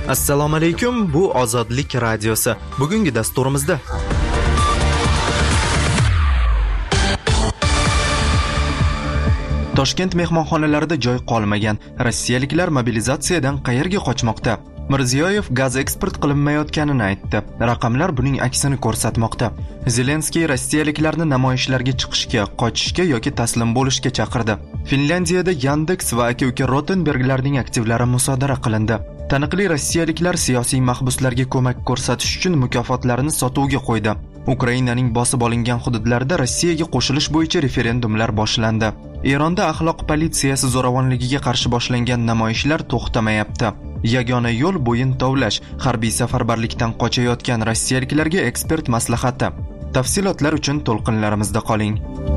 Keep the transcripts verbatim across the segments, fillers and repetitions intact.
Assalomu alaykum, bu Ozodlik radiosi. Bugungi dasturimizda Toshkent mehmonxonalarida joy qolmagan rossiyaliklar mobilizatsiyadan qayerga qochmoqda? Mirziyoyev gaz eksport qilinmayotganini aytdi. Raqamlar buning aksini ko'rsatmoqda. Zelenskiy rossiyaliklarni namoyishlarga chiqishga, qochishga yoki taslim bo'lishga chaqirdi. Finlyandiyada Yandex va aka-uka Rotenberglarning aktivlari musodara qilindi. Taniqli rossiyaliklar siyosiy mahbuslarga ko'mak ko'rsatish uchun mukofotlarini sotuvga qo'ydi. Ukrainaning bosib olingan hududlarida Rossiyaga qo'shilish bo'yicha referendumlar boshlandi. Eronda axloq politsiyasi zo'ravonligiga qarshi boshlangan namoyishlar to'xtamayapti. Yagona yo'l bo'yin tovlash, harbiy safarbarlikdan qochayotgan rossiyaliklarga ekspert maslahati. Tafsilotlar uchun to'lqinlarimizda qoling.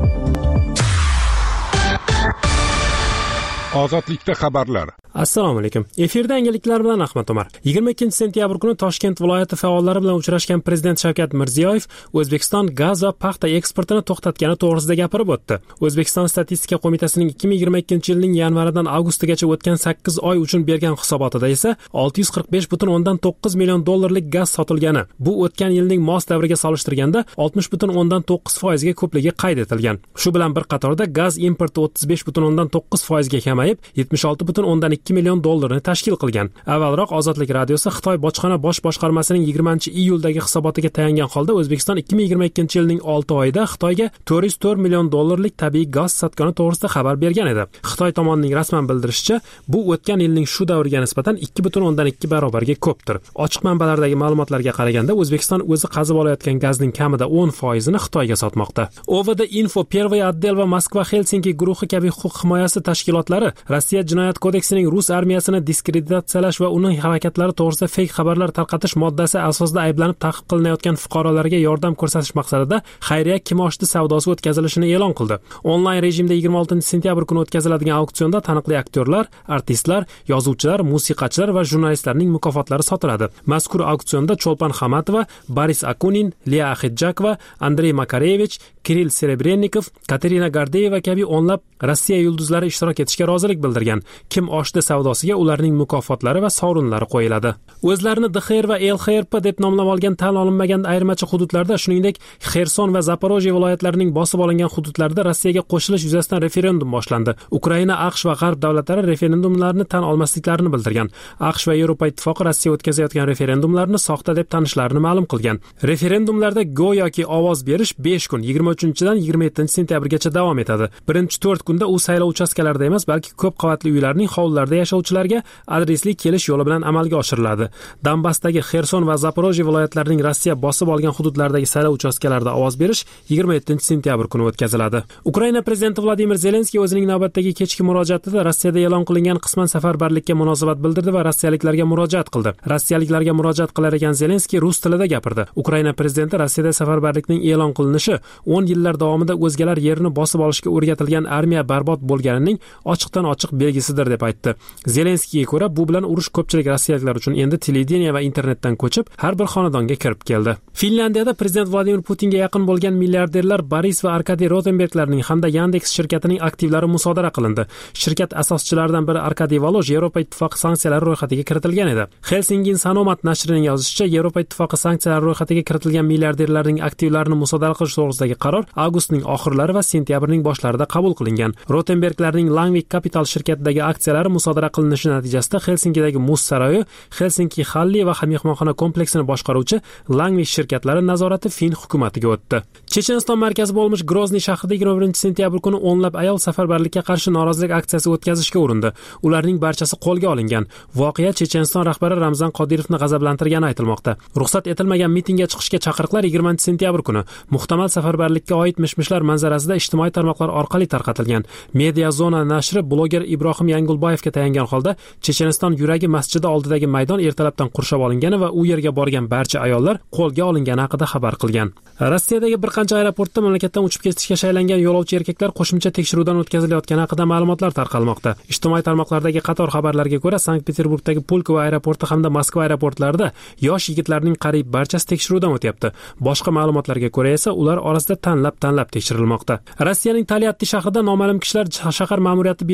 Ozodlikda xabarlar. Assalomu alaykum. Efirda yangiliklar bilan Ahmad Umar. yigirma ikkinchi sentyabr kuni Toshkent viloyati faollari bilan uchrashgan prezident Shavkat Mirziyoyev O'zbekiston gaz va paxta eksportini to'xtatgani to'g'risida gapirib o'tdi. O'zbekiston statistika qo'mitasining ikki ming yigirma ikkinchi yilning yanvaridan avgustigacha o'tgan sakkiz oy uchun bergan hisobotida esa olti yuz qirq besh butun o'ndan to'qqiz million dollarlik gaz sotilgani. Bu o'tgan yilning mos davriga solishtirganda oltmish butun o'ndan to'qqiz foizga ko'pligi qayd etilgan. Shu bilan bir qatorda gaz importi o'ttiz besh butun o'ndan to'qqiz foizga kamayib, yetmish olti butun o'ndan ikki million dollarni tashkil qilgan. Avvalroq Ozodlik radiosi Xitoy bojxona bosh boshqarmasining yigirmanchi iyuldagi hisobotiga tayangan holda O'zbekiston ikki ming yigirma ikkinchi yilning olti oyida Xitoyga to'rt yuz to'rt million dollarlik tabiiy gaz sotgani to'g'risida xabar bergan edi. Xitoy tomonining rasman bildirishicha, bu o'tgan yilning shu davriga nisbatan ikki butun o'ndan ikki barobarga ko'pdir. Ochiq manbalardagi ma'lumotlarga qaraganda O'zbekiston o'zi qazib olayotgan gazning kamida o'n foizini Xitoyga sotmoqda. O V D Info, Первый отдел va Moskva Helsinki guruhi kabi huquq himoyasi tashkilotlari Rossiya jinoyat kodeksining rus armiyasini diskreditatsiyalash va uning harakatlari to'g'risida fake xabarlar tarqatish moddasi asosida ayblanib ta'qib qilinayotgan fuqarolarga yordam ko'rsatish maqsadida xayriya kimoshdi savdosi o'tkazilishini e'lon qildi. Onlayn rejimda yigirma oltinchi sentyabr kuni o'tkaziladigan auksionda taniqli aktyorlar, artistlar, yozuvchilar, musiqachilar va jurnalistlarning mukofotlari sotiladi. Mazkur auksionda Cho'lpon Xamatova, Boris Akunin, Liya Axedjakova, Andrey Makarevich, Kirill Serebrennikov, Katerina Gardeyeva kabi o'nlab Rossiya yulduzlari ishtirok etishga rozilik bildirgan. Kim oshdi savdosiga ularning mukofotlari va sovrinlari qo'yiladi. O'zlarini D X R va L X R P deb nomlab olgan tan olinmagan ayirmachi hududlarda, shuningdek Xerson va Zaporojye viloyatlarining bosib olingan hududlarida Rossiyaga qo'shilish yuzasidan referendum boshlandi. Ukraina, AQSh va G'arb davlatlari referendumlarni tan olmasliklarini bildirgan. AQSh va Yevropa Ittifoqi Rossiya o'tkazayotgan referendumlarni soxta deb tanishlarini ma'lum qilgan. Referendumlarda go'yoki ovoz berish besh kun, yigirma uchinchidan yigirma yettinchi sentyabrgacha davom etadi. Birinchi to'rt kunda u saylov uchastkalarida emas, balki ko'p qavatli uylarning hovlilarida yashovchilarga adresli kelish yo'li bilan amalga oshiriladi. Donbassdagi Xerson va Zaporojye viloyatlarining Rossiya bosib olgan hududlaridagi saylov uchastkalarida ovoz berish yigirma yettinchi sentyabr kuni o'tkaziladi. Ukraina prezidenti Vladimir Zelenskiy o'zining navbatdagi kechki murojaatida Rossiyada e'lon qilingan qisman safarbarlikka munosabat bildirdi va rossiyaliklarga murojaat qildi. Rossiyaliklarga murojaat qilar ekan Zelenskiy rus tilida gapirdi. Ukraina prezidenti Rossiyada safarbarlikning e'lon qilinishi o'n yillar davomida o'zgalar yerini bosib olishga o'rgatilgan armiya barbod bo'lganining ochiqdan ochiq belgisidir deb aytdi. Zelenskiyga ko'ra, bu bilan urush ko'pchilik rossiyaliklar uchun endi televideniya va internetdan ko'chib, har bir xonadonga kirib keldi. Finlyandiyada prezident Vladimir Putinga yaqin bo'lgan milliarderlar Boris va Arkadiy Rotenberglarning hamda Yandex shirkatining aktivlari musodara qilindi. Shirkat asoschilaridan biri Arkadiy Voloj Yevropa Ittifoqi sanksiyalari ro'yxatiga kiritilgan edi. Helsingin Sanomat nashrining yozishicha, Yevropa Ittifoqi sanksiyalari ro'yxatiga kiritilgan milliarderlarning aktivlarini musodara qilish to'g'risidagi qaror avgustning oxirlari va sentyabrning boshlarida qabul qilingan. Rotenberglarning Langvik Capital shirkatidagi aksiyalari musodara qilinishi natijasida Helsingidagi muz saroyi, Helsinki Halli va mehmonxona kompleksini boshqaruvchi Langvik shirkatlari nazorati fin hukumatiga o'tdi. Checheniston markazi bo'lmish Grozniy shahrida yigirma birinchi sentyabr kuni o'nlab ayol safarbarlikka qarshi norozilik aksiyasi o'tkazishga urindi. Ularning barchasi qo'lga olingan. Voqea Checheniston rahbari Ramzan Qodirovni g'azablantirgani aytilmoqda. Ruxsat etilmagan mitingga chiqishga chaqiriqlar yigirmanchi sentyabr kuni muhtamal safarbarlikka oid mishmishlar manzarasida ijtimoiy tarmoqlar orqali tarqatilgan. Media Zona nashri bloger Ibrohim Yangulbayevga tayangan holda Checheniston yuragi masjidi oldidagi maydon ertalabdan qurshab olingani va u yerga borgan barcha ayollar qo'lga olingani haqida xabar qilgan. Rossiyadagi bir qancha aeroportda mamlakatdan uchib ketishga shaylangan yo'lovchi erkaklar qo'shimcha tekshiruvdan o'tkazilayotgani haqida ma'lumotlar tarqalmoqda. Ijtimoiy tarmoqlardagi qator xabarlarga ko'ra, Sankt-Peterburgdagi Pulkovo aeroporti hamda Moskva aeroportlarida yosh yigitlarning qariyb barchasi tekshiruvdan o'tyapti. Boshqa ma'lumotlarga ko'ra esa ular orasida tanlab-tanlab tekshirilmoqda. Rossiyaning Tolyatti shahrida noma'lum kishilar shahar ma'muriyati binosi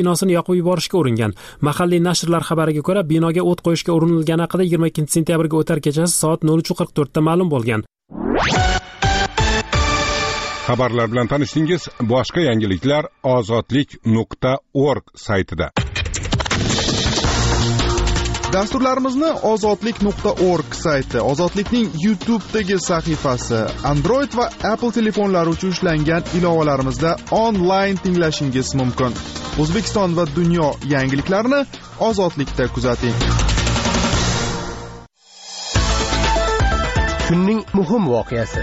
binosini yoqib yuborishga uringan. Mahalliy nashrlar xabariga ko'ra, binoga o't qo'yishga urinilgani haqida yigirma ikkinchi sentyabrga o'tar kechasi soat nol uch qirq to'rt da ma'lum bo'lgan. Xabarlar bilan tanishdingiz. Boshqa yangiliklar ozodlik nuqta org saytida. Dasturlarimizni ozodlik nuqta org sayti, Ozodlikning YouTube'dagi sahifasi, Android va Apple telefonlari uchun ishlangan ilovalarimizda onlayn tinglashingiz mumkin. O'zbekiston va dunyo yangiliklarini Ozodlikda kuzating. Kunning muhim voqeasi.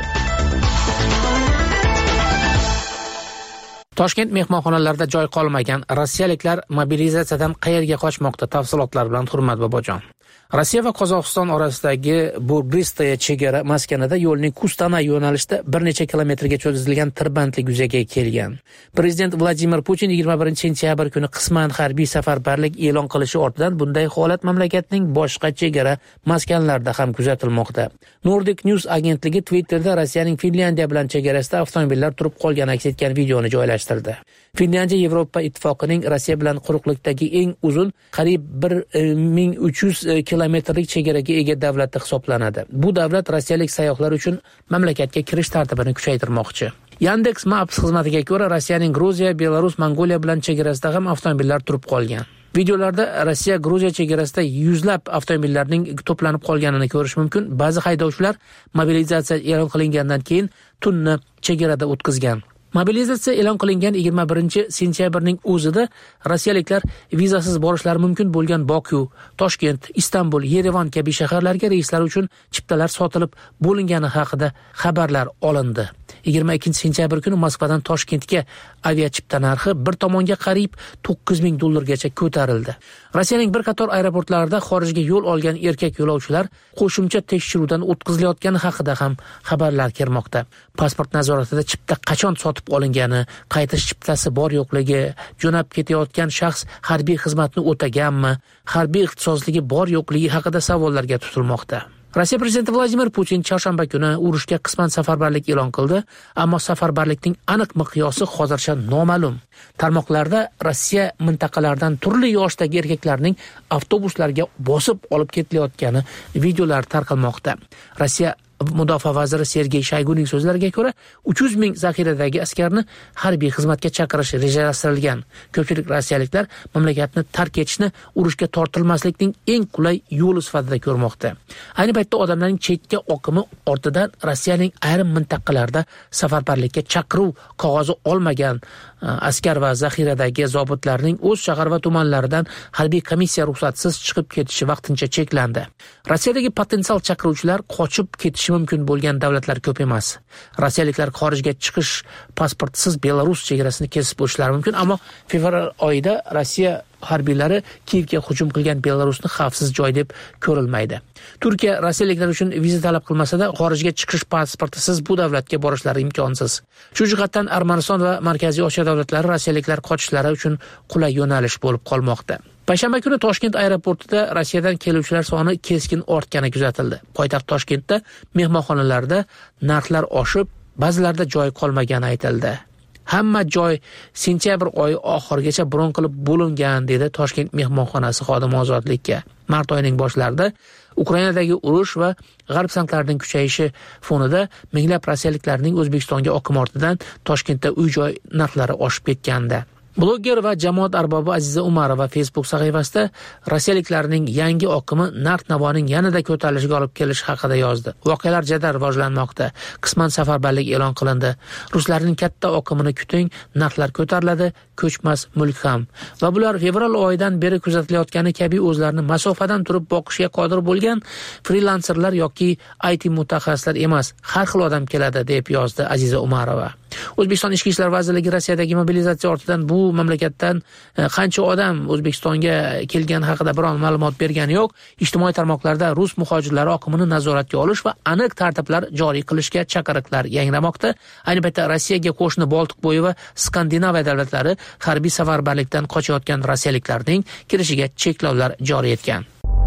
Toshkent mehmonxonalarida joy qolmagan rossiyaliklar mobilizatsiyadan qayerga qochmoqda? Tafsilotlar bilan Hurmat Bobojon. Rossiya va Qozog'iston orasidagi Burbristaya chegara maskanida yo'lning Kustana yo'nalishida bir necha kilometrga cho'zilgan tirbandlik yuzaga kelgan. Prezident Vladimir Putin yigirma birinchi sentyabr kuni qisman harbiy safarbarlik e'lon qilishi ortidan bunday holat mamlakatning boshqa chegara maskanlarida ham kuzatilmoqda. Nordic News agentligi Twitterda Rossiyaning Finlyandiya bilan chegarasida avtomobillar turib qolgani aks etgan videoni joylashtirdi. Finlyandiya Yevropa ittifoqining Rossiya bilan quruqlikdagi eng uzun, qariyb bir ming uch yuz kilometrlik chegaraga ega davlat hisoblanadi. Bu davlat rossiyalik sayyohlar uchun mamlakatga kirish tartibini kuchaytirmoqchi. Yandex Maps xizmatiga ko'ra, Rossiyaning Gruziya, Belarus, Mongoliya bilan chegarasida ham avtomobillar turib qolgan. Videolarda Rossiya Gruziya chegarasida yuzlab avtomobillarning to'planib qolganini ko'rish mumkin. Ba'zi haydovchilar mobilizatsiya e'lon qilingandan keyin tunni chegarada o'tkazgan. Mobilizatsiya e'lon qilingan yigirma birinchi sentyabrning o'zida rossiyaliklar vizasiz borishlari mumkin bo'lgan Boku, Toshkent, Istanbul, Yerevan kabi shaharlarga reyslar uchun chiptalar sotilib bo'lingani haqida xabarlar olindi. yigirma ikkinchi sentyabr kuni Moskvadan Toshkentga avia chipta narxi bir tomonga qariyb to'qqiz ming dollargacha ko'tarildi. Rossiyaning bir qator aeroportlarida xorijga yo'l olgan erkak yo'lovchilar qo'shimcha tekshiruvdan o'tkazilayotgani haqida ham xabarlar kelmoqda. Pasport nazoratida chipta qachon sotib olingani, qaytish chiptasi bor yo'qligi, jo'nab ketayotgan shaxs harbiy xizmatni o'taganmi, harbiy ixtisosligi bor yo'qligi haqida savollarga tutilmoqda. Rossiya prezidenti Vladimir Putin chorshanba kuni urushga qisman safarbarlik e'lon qildi, ammo safarbarlikning aniq miqyosi hozircha noma'lum. Tarmoqlarda Rossiya mintaqalaridan turli yoshdagi erkaklarning avtobuslarga bosib olib ketilayotgani videolar tarqalmoqda. Rossiya Mudofaa vaziri Sergey Shoyguning so'zlariga ko'ra, uch yuz ming zaxiradagi askarni harbiy xizmatga chaqirish rejalashtirilgan. Ko'pchilik rossiyaliklar mamlakatni tark etishni urushga tortilmaslikning eng qulay yo'li sifatida ko'rmoqda. Ayni paytda odamlarning chetga oqimi ortidan Rossiyaning ayrim mintaqalarida safarbarlikka chaqiruv qog'ozi olmagan askar va zaxiradagi zobitlarning o'z shahar va tumanlaridan harbiy komissiya ruxsatsiz chiqib ketishi vaqtincha cheklandi. Rossiyadagi potensial chaqiruvchilar qochib ketishi mumkin bo'lgan davlatlar ko'p emas. Rossiyaliklar xorijga chiqish pasportsiz Belarus chegarasini kesib o'tishlari mumkin, ammo fevral oyida Rossiya harbiylari Kiyevga hujum qilgan Belarusni xavfsiz joy deb ko'rilmaydi. Turkiya rossiyaliklar uchun viza talab qilmasa-da, xorijga chiqish pasportisiz bu davlatga borishlari imkonsiz. Shu jihatdan Armaniston va Markaziy Osiyo davlatlari rossiyaliklar qochishlari uchun qulay yo'nalish bo'lib qolmoqda. Payshanba kuni Toshkent aeroportida Rossiyadan keluvchilar soni keskin ortgani kuzatildi. Poytaxt Toshkentda mehmonxonalarda narxlar oshib, ba'zilarda joy qolmagani aytildi. Hamma joy sentyabr oyi oxirigacha bron qilib bo'lingan, dedi Toshkent mehmonxonasi xodimi Ozodlikka. Mart oyining boshlarida Ukrainadagi urush va g'arb sanklarining kuchayishi fonida minglab rossiyaliklarning O'zbekistonga oqimi ortidan Toshkentda uy-joy narxlari oshib ketgandi. Blogger va jamoat arbobi Aziza Umarova Facebook sahifasida rossiyaliklarning yangi oqimi narx-navoning yanada ko'tarilishiga olib kelishi haqida yozdi. Voqealar jadal rivojlanmoqda. Qisman safarbarlik e'lon qilindi. Ruslarning katta oqimini kuting, narxlar ko'tariladi, ko'chmas mulk ham. Va bular fevral oyidan beri kuzatilayotgani kabi o'zlarini masofadan turib boqishga qodir bo'lgan frilanserlar yoki I T mutaxassislar emas, har xil odam keladi, deb yozdi Aziza Umarova. O'zbekiston Ichki ishlar vazirligi Rossiyadagi mobilizatsiya ortidan bu mamlakatdan qancha odam O'zbekistonga kelgani haqida biron ma'lumot bergani yo'q. Ijtimoiy tarmoqlarda rus muhojirlari oqimini nazoratga olish va aniq tartiblar joriy qilishga chaqiriqlar yangramoqda. Ayni paytda Rossiyaga qo'shni Boltiqbo'yi va Skandinaviya davlatlari harbiy safarbarlikdan qochayotgan rossiyaliklarning kirishiga cheklovlar joriy etgan.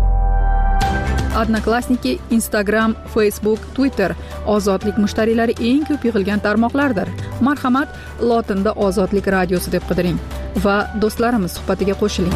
Odnoklassniki, Instagram, Facebook, Twitter ozodlik mushtariylari eng ko'p yig'ilgan tarmoqlardir. Marhamat, lotinda Ozodlik radiosi deb qidiring. va do'stlarimiz suhbatiga qo'shiling.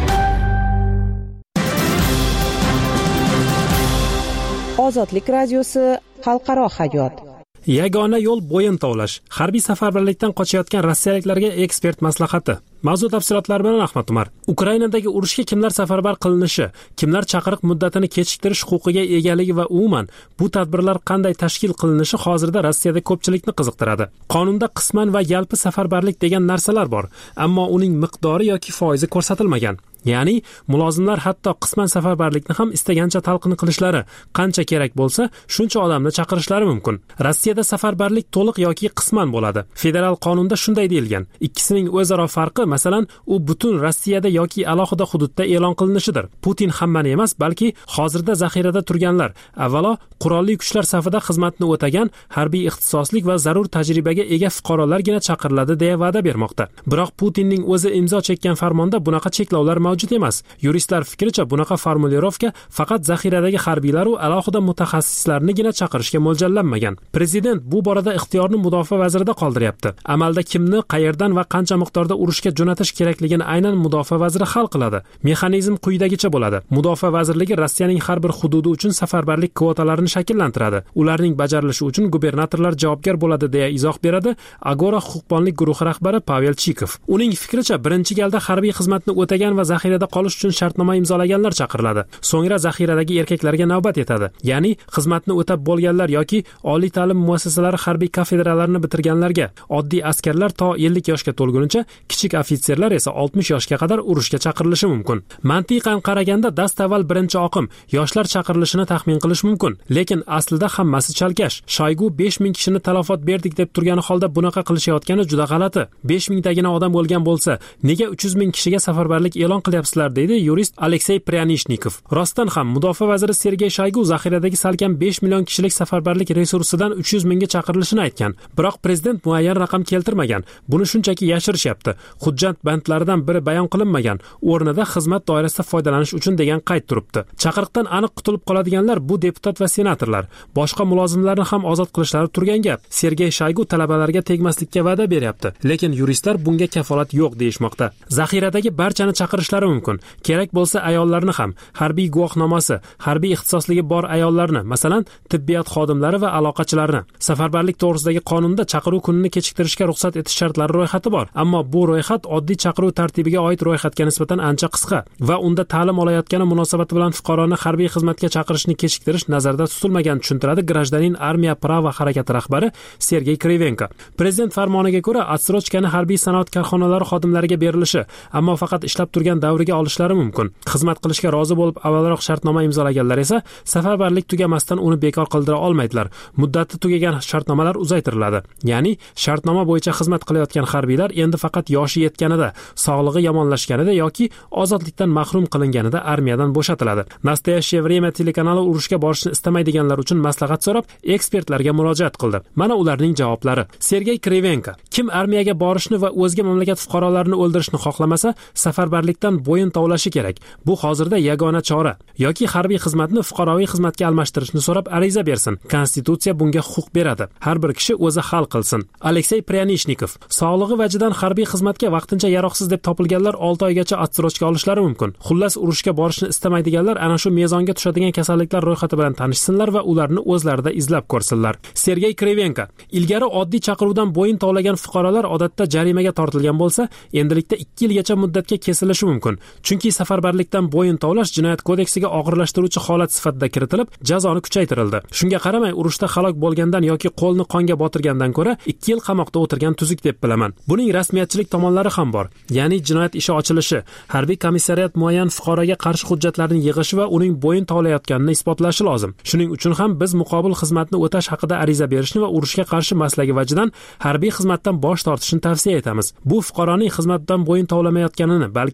Ozodlik radiosi xalqaro hayot. Yagona yo'l bo'yin tovlash. Harbiy safarbarlikdan qochayotgan rossiyaliklarga ekspert maslahati. Mavzu tafsilotlari bilan Ahmad Umar. Ukrainadagi urushga kimlar safarbar qilinishi, kimlar chaqiriq muddatini kechiktirish huquqiga egaligi va umuman bu tadbirlar qanday tashkil qilinishi hozirda Rossiyada ko'pchilikni qiziqtiradi. Qonunda qisman va yalpi safarbarlik degan narsalar bor, ammo uning miqdori yoki foizi ko'rsatilmagan. Ya'ni mulozimlar hatto qisman safarbarlikni ham istagancha talqin qilishlari, qancha kerak bo'lsa, shuncha odamni chaqirishlari mumkin. Rossiyada safarbarlik to'liq yoki qisman bo'ladi. Federal qonunda shunday deyilgan. Ikkisining o'zaro farqi, masalan, u butun Rossiyada yoki alohida hududda e'lon qilinishidir. Putin hammani emas, balki hozirda zaxirada turganlar, avvalo qurolli kuchlar safida xizmatni o'tagan, harbiy ixtisoslik va zarur tajribaga ega fuqarolargina chaqiriladi deya va'da bermoqda. Biroq Putinning o'zi imzo chekkan farmonda bunaqa cheklovlar mavjud emas. Yuristlar fikricha bunaqa formulirovka faqat zaxiradagi harbiylar va alohida mutaxassislarnigina chaqirishga mo'ljallanmagan. Prezident bu borada ixtiyorni mudofaa vazirida qoldiryapti. Amalda kimni, qayerdan va qancha miqdorda urushga jo'natish kerakligini aynan mudofaa vaziri hal qiladi. Mexanizm quyidagicha bo'ladi. Mudofaa vazirligi Rossiyaning har bir hududi uchun safarbarlik kvotalarini shakllantiradi. Ularning bajarilishi uchun gubernatorlar javobgar bo'ladi deya izoh beradi Agora huquqbonlik guruhi rahbari Pavel Chikov. Uning fikricha birinchi galda harbiy xizmatni o'tagan va zaxirada qolish uchun shartnoma imzolaganlar chaqiriladi. So'ngra zaxiradagi erkaklarga navbat yetadi. Ya'ni xizmatni o'tab bo'lganlar yoki oliy ta'lim muassasalari harbiy kafedralarini bitirganlarga, oddiy askarlar to ellik yoshga to'lgunicha, kichik ofitserlar esa oltmish yoshga qadar urushga chaqirilishi mumkin. Mantiqan qaraganda dastavval birinchi oqim yoshlar chaqirilishini taxmin qilish mumkin, lekin aslida hammasi chalkash. Shoygu besh ming kishini talafot berdik deb turgani holda bunaqa qilishayotgani juda g'alati. besh ming tagina odam bo'lgan bo'lsa, nega uch yuz ming kishiga safarbarlik e'lon qilyapsizlar, deydi yurist Aleksey Pryanishnikov. Rostdan ham mudofaa vaziri Sergey Shoygu zaxiradagi salkam besh million kishilik safarbarlik resursidan uch yuz mingga chaqirilishini aytgan. Biroq prezident muayyan raqam keltirmagan. Buni shunchaki yashirishyapti. Hujjat bandlaridan biri bayon qilinmagan. O'rnida xizmat doirasida foydalanish uchun degan qayd turibdi. Chaqiriqdan aniq qutulib qoladiganlar bu deputat va senatorlar. Boshqa mulozimlarni ham ozod qilishlari turgan gap. Sergey Shoygu talabalarga tegmaslikka va'da beryapti, lekin yuristlar bunga kafolat yo'q deyishmoqda. Zaxiradagi barchani chaqirishlari mumkin. Kerak bo'lsa ayollarni ham, harbiy guvohnomasi, harbiy ixtisosligi bor ayollarni, masalan, tibbiyot xodimlari va aloqachilarni. Safarbarlik to'g'risidagi qonunda chaqiruv kunini kechiktirishga ruxsat etish shartlari ro'yxati bor, ammo bu ro'yxat oddiy chaqiruv tartibiga oid ro'yxatga nisbatan ancha qisqa va unda ta'lim olayotgani munosabati bilan fuqaroni harbiy xizmatga chaqirishni kechiktirish nazarda tutilmagan, tushuntiradi Grajdanin Armiya Prava harakati rahbari Sergey Krivenko. Prezident farmoniga ko'ra, atsrochkani harbiy sanoat korxonalari xodimlariga berilishi, ammo faqat ishlab turgan davriga olishlari mumkin. Xizmat qilishga rozi bo'lib avvalroq shartnoma imzolaganlar esa safarbarlik tugamasdan uni bekor qildira olmaydilar. Muddati tugagan shartnomalar uzaytiriladi. Ya'ni shartnoma bo'yicha xizmat qilayotgan harbiylar endi faqat yoshi yetganida, sog'lig'i yomonlashganida yoki ozodlikdan mahrum qilinganida armiyadan bo'shatiladi. Nastoyashye время telekanali urushga borishni istamaydiganlar uchun maslahat so'rab, ekspertlarga murojaat qildi. Mana ularning javoblari. Sergey Krivenko: kim armiyaga borishni va o'zga mamlakat fuqarolarini o'ldirishni xohlamasa, safarbarlikdan bo'yin tovlashi kerak. Bu hozirda yagona chora. Yoki harbiy xizmatni fuqaroviy xizmatga almashtirishni so'rab ariza bersin. Konstitutsiya bunga huquq beradi. Har bir kishi o'zi hal qilsin. Aleksey Pryanishnikov: sog'lig'i vajidan harbiy xizmatga vaqtincha yaroqsiz deb topilganlar olti oygacha atsrochka olishlari mumkin. Xullas, urushga borishni istamaydiganlar ana shu mezonga tushadigan kasalliklar ro'yxati bilan tanishsinlar va ularni o'zlarida izlab ko'rsinlar. Sergey Krivenko: ilgari oddiy chaqiruvdan bo'yin tovlagan fuqarolar odatda jarimaga tortilgan bo'lsa, endilikda ikki yilgacha muddatga kesilishi mumkin. Chunki safarbarlikdan bo'yin tovlash jinoyat kodeksiga og'irlashtiruvchi holat sifatida kiritilib, jazoni kuchaytirildi. Shunga qaramay, urushda halok bo'lgandan yoki qo'lni qonga botirgandan ko'ra ikki yil qamoqda o'tirgan tuzuk deb bilaman. Buning rasmiyatchilik tomonlari ham bor. Ya'ni jinoyat ishi ochilishi, harbiy komissariyat muayyan fuqaroga qarshi hujjatlarni yig'ishi va uning bo'yin tovlayotganini isbotlashi lozim. Shuning uchun ham biz muqobil xizmatni o'tash haqida ariza berishni va urushga qarshi maslagi vajidan harbiy xizmatdan bosh tortishni tavsiya etamiz. Bu fuqaroning xizmatdan bo'yin tovlamayotganini, balki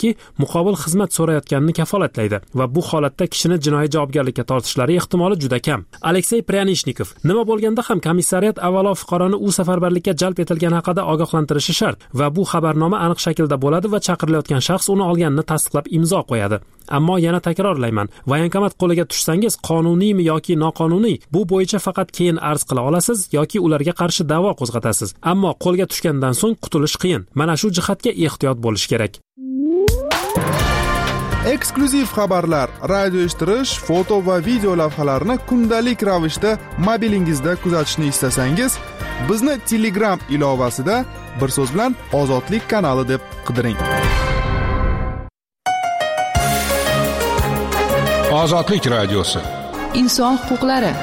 muqobil xizmat so'rayotganini kafolatlaydi va bu holatda kishini jinoiy javobgarlikka tortishlari ehtimoli juda kam. Aleksey Pryanishnikov: nima bo'lganda ham komissariyat avvalo fuqaroni u safarbarlikka jalb etilgani haqida ogohlantirishi shart va bu xabarnoma aniq shaklda bo'ladi va chaqirilayotgan shaxs uni olganini tasdiqlab imzo qo'yadi. Ammo yana takrorlayman, voyankomat qo'liga tushsangiz, qonuniymi yoki noqonuniy, bu bo'yicha faqat keyin arz qila olasiz yoki ularga qarshi da'vo qo'zg'atasiz. Ammo qo'lga tushgandan so'ng qutulish qiyin. Mana shu jihatga ehtiyot bo'lish kerak. Eksklyuziv xabarlar, radio eshittirish, foto va video lavhalarni kundalik ravishda mobilingizda kuzatishni istasangiz, bizni Telegram ilovasida bir so'z bilan Ozodlik kanali deb qidiring. Ozodlik radiosi. Inson huquqlari.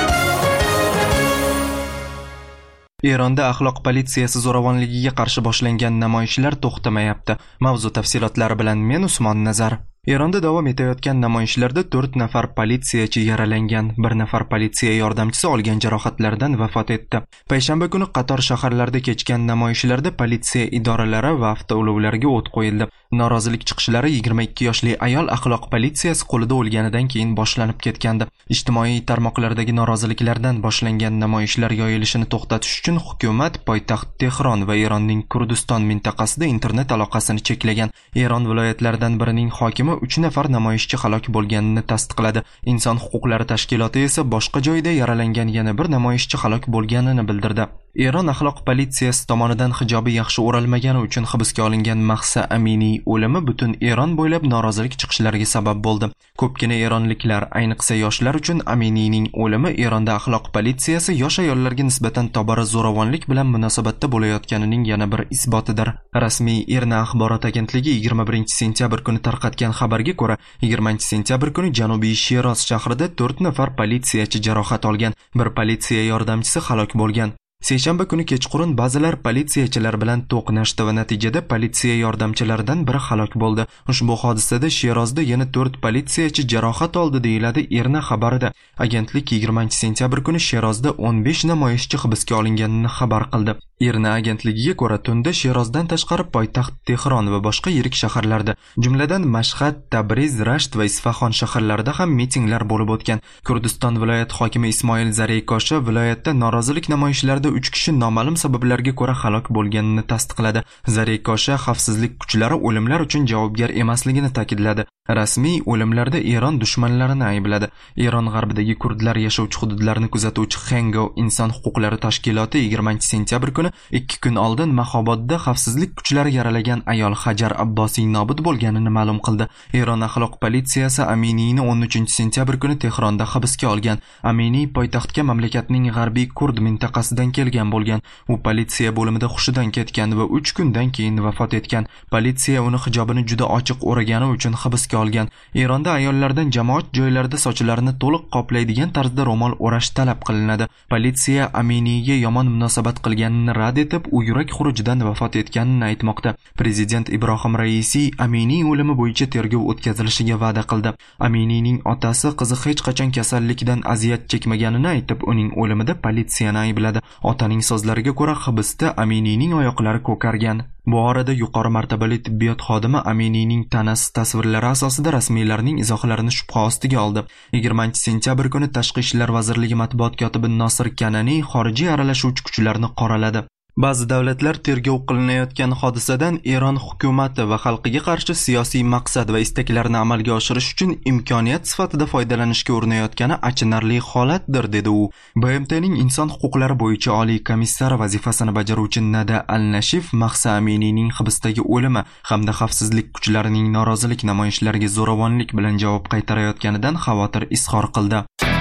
Eronda axloq politsiyasi zo'ravonligiga qarshi boshlangan namoyishlar to'xtamayapti. Mavzu tafsilotlari bilan men Usmon Nazar. Eronda davom etayotgan namoyishlarda to'rt nafar politsiyachi yaralangan, bir nafar politsiya yordamchisi olgan jarohatlardan vafot etdi. Payshanba kuni qator shaharlarda kechgan namoyishlarda politsiya idoralari va avtoulovlarga o't qo'yildi. Norozilik chiqishlari yigirma ikki yoshli ayol axloq politsiyasi qo'lida o'lganidan keyin boshlanib ketgandi. Ijtimoiy tarmoqlardagi noroziliklardan boshlangan namoyishlar yoyilishini to'xtatish uchun hukumat poytaxt Tehron va Eronning Kurdiston mintaqasida internet aloqasini cheklagan. Eron viloyatlaridan birining hokimi uch nafar namoyishchi halok bo'lganini tasdiqladi. Inson huquqlari tashkiloti esa boshqa joyda yaralangan yana bir namoyishchi halok bo'lganini bildirdi. Eron axloq politsiyasi tomonidan hijobi yaxshi o'ralmagani uchun hibsga olingan Mahsa Aminiy o'limi butun Eron bo'ylab norozilik chiqishlariga sabab bo'ldi. Ko'pgina eronliklar, ayniqsa yoshlar uchun Aminiyning o'limi Eronda axloq politsiyasi yosh ayollarga nisbatan tobora zo'ravonlik bilan munosabatda bo'layotganining yana bir isbotidir. Rasmiy Irna axborot agentligi yigirma birinchi sentyabr kuni tarqatgan xabarga ko'ra, yigirmanchi sentyabr kuni Janubiy Shiroz shahrida to'rt nafar politsiyachi jarohat olgan, bir politsiya yordamchisi halok bo'lgan. Seshanba kuni kechqurun ba'zilar politsiyachilar bilan to'qnashdi va natijada politsiya yordamchilaridan biri halok bo'ldi. Ushbu hodisada Shirozda yana to'rt politsiyachi jarohat oldi deyiladi Irna xabarida. Agentlik yigirmanchi sentyabr kuni Shirozda o'n besh namoyishchi hibsga olinganini xabar qildi. Irna agentligiga ko'ra, tunda Shirozdan tashqari poytaxt Tehron va boshqa yirik shaharlarda, jumladan Mashhad, Tabriz, Rasht va Isfahon shaharlarida ham mitinglar bo'lib o'tgan. Kurdiston viloyat hokimi Ismoil Zareykosha viloyatda norozilik namoyishlarida uch kishi noma'lum sabablarga ko'ra halok bo'lganini tasdiqladi. Zareykosha xavfsizlik kuchlari o'limlar uchun javobgar emasligini ta'kidladi. Rasmiy o'limlarda Eron dushmanlarini aybladi. Eron g'arbidagi kurdlar yashovchi hududlarni kuzatuvchi Hengo inson huquqlari tashkiloti yigirmanchi sentyabr kuni ikki kun oldin Mahobodda xavfsizlik kuchlari yaralagan ayol Hajar Abbosiy nobud bo'lganini ma'lum qildi. Eron axloq politsiyasi Aminiyni o'n uchinchi sentyabr kuni Tehronda hibsga olgan. Aminiy poytaxtga mamlakatning g'arbiy kurd mintaqasidan kelgan bo'lgan. U politsiya bo'limida hushidan ketgan va uch kundan keyin vafot etgan. Politsiya uni hijobini juda ochiq o'ragani uchun hibsga olgan. Eronda ayollardan jamoat joylarida sochlarini to'liq qoplaydigan tarzda ro'mol o'rash talab qilinadi. Politsiya Aminiyga yomon munosabat qilganini rad etib, u yurak xurujidan vafot etganini aytmoqda. Prezident Ibrohim Raisi Aminiy o'limi bo'yicha tergov o'tkazilishiga va'da qildi. Aminiyning otasi qizi hech qachon kasallikdan aziyat chekmaganini aytib, uning o'limida politsiyani aybladi. Otaning so'zlariga ko'ra, hibsda Aminiyning oyoqlari ko'kargan. Bu orada yuqori martabali tibbiyot xodimi Aminiyning tanasi tasvirlari asosida rasmiylarning izohlarini shubha ostiga oldi. yigirmanchi sentyabr kuni Tashqi ishlar vazirligi matbuot kotibi Nosir Kanani xorijiy aralashuvchi kuchlarni qoraladi. Ba'zi davlatlar tergov qilinayotgan hodisadan Eron hukumati va xalqiga qarshi siyosiy maqsad va istaklarni amalga oshirish uchun imkoniyat sifatida foydalanishga urinayotgani achinarli holatdir, dedi u. B M T'ning inson huquqlari bo'yicha oliy komissari vazifasini bajaruvchi Nada Al-Nashif Mahsa Aminiyning hibsdagi o'limi hamda xavfsizlik kuchlarining norozilik namoyishlariga zo'ravonlik bilan javob qaytarayotganidan xavotir izhor qildi.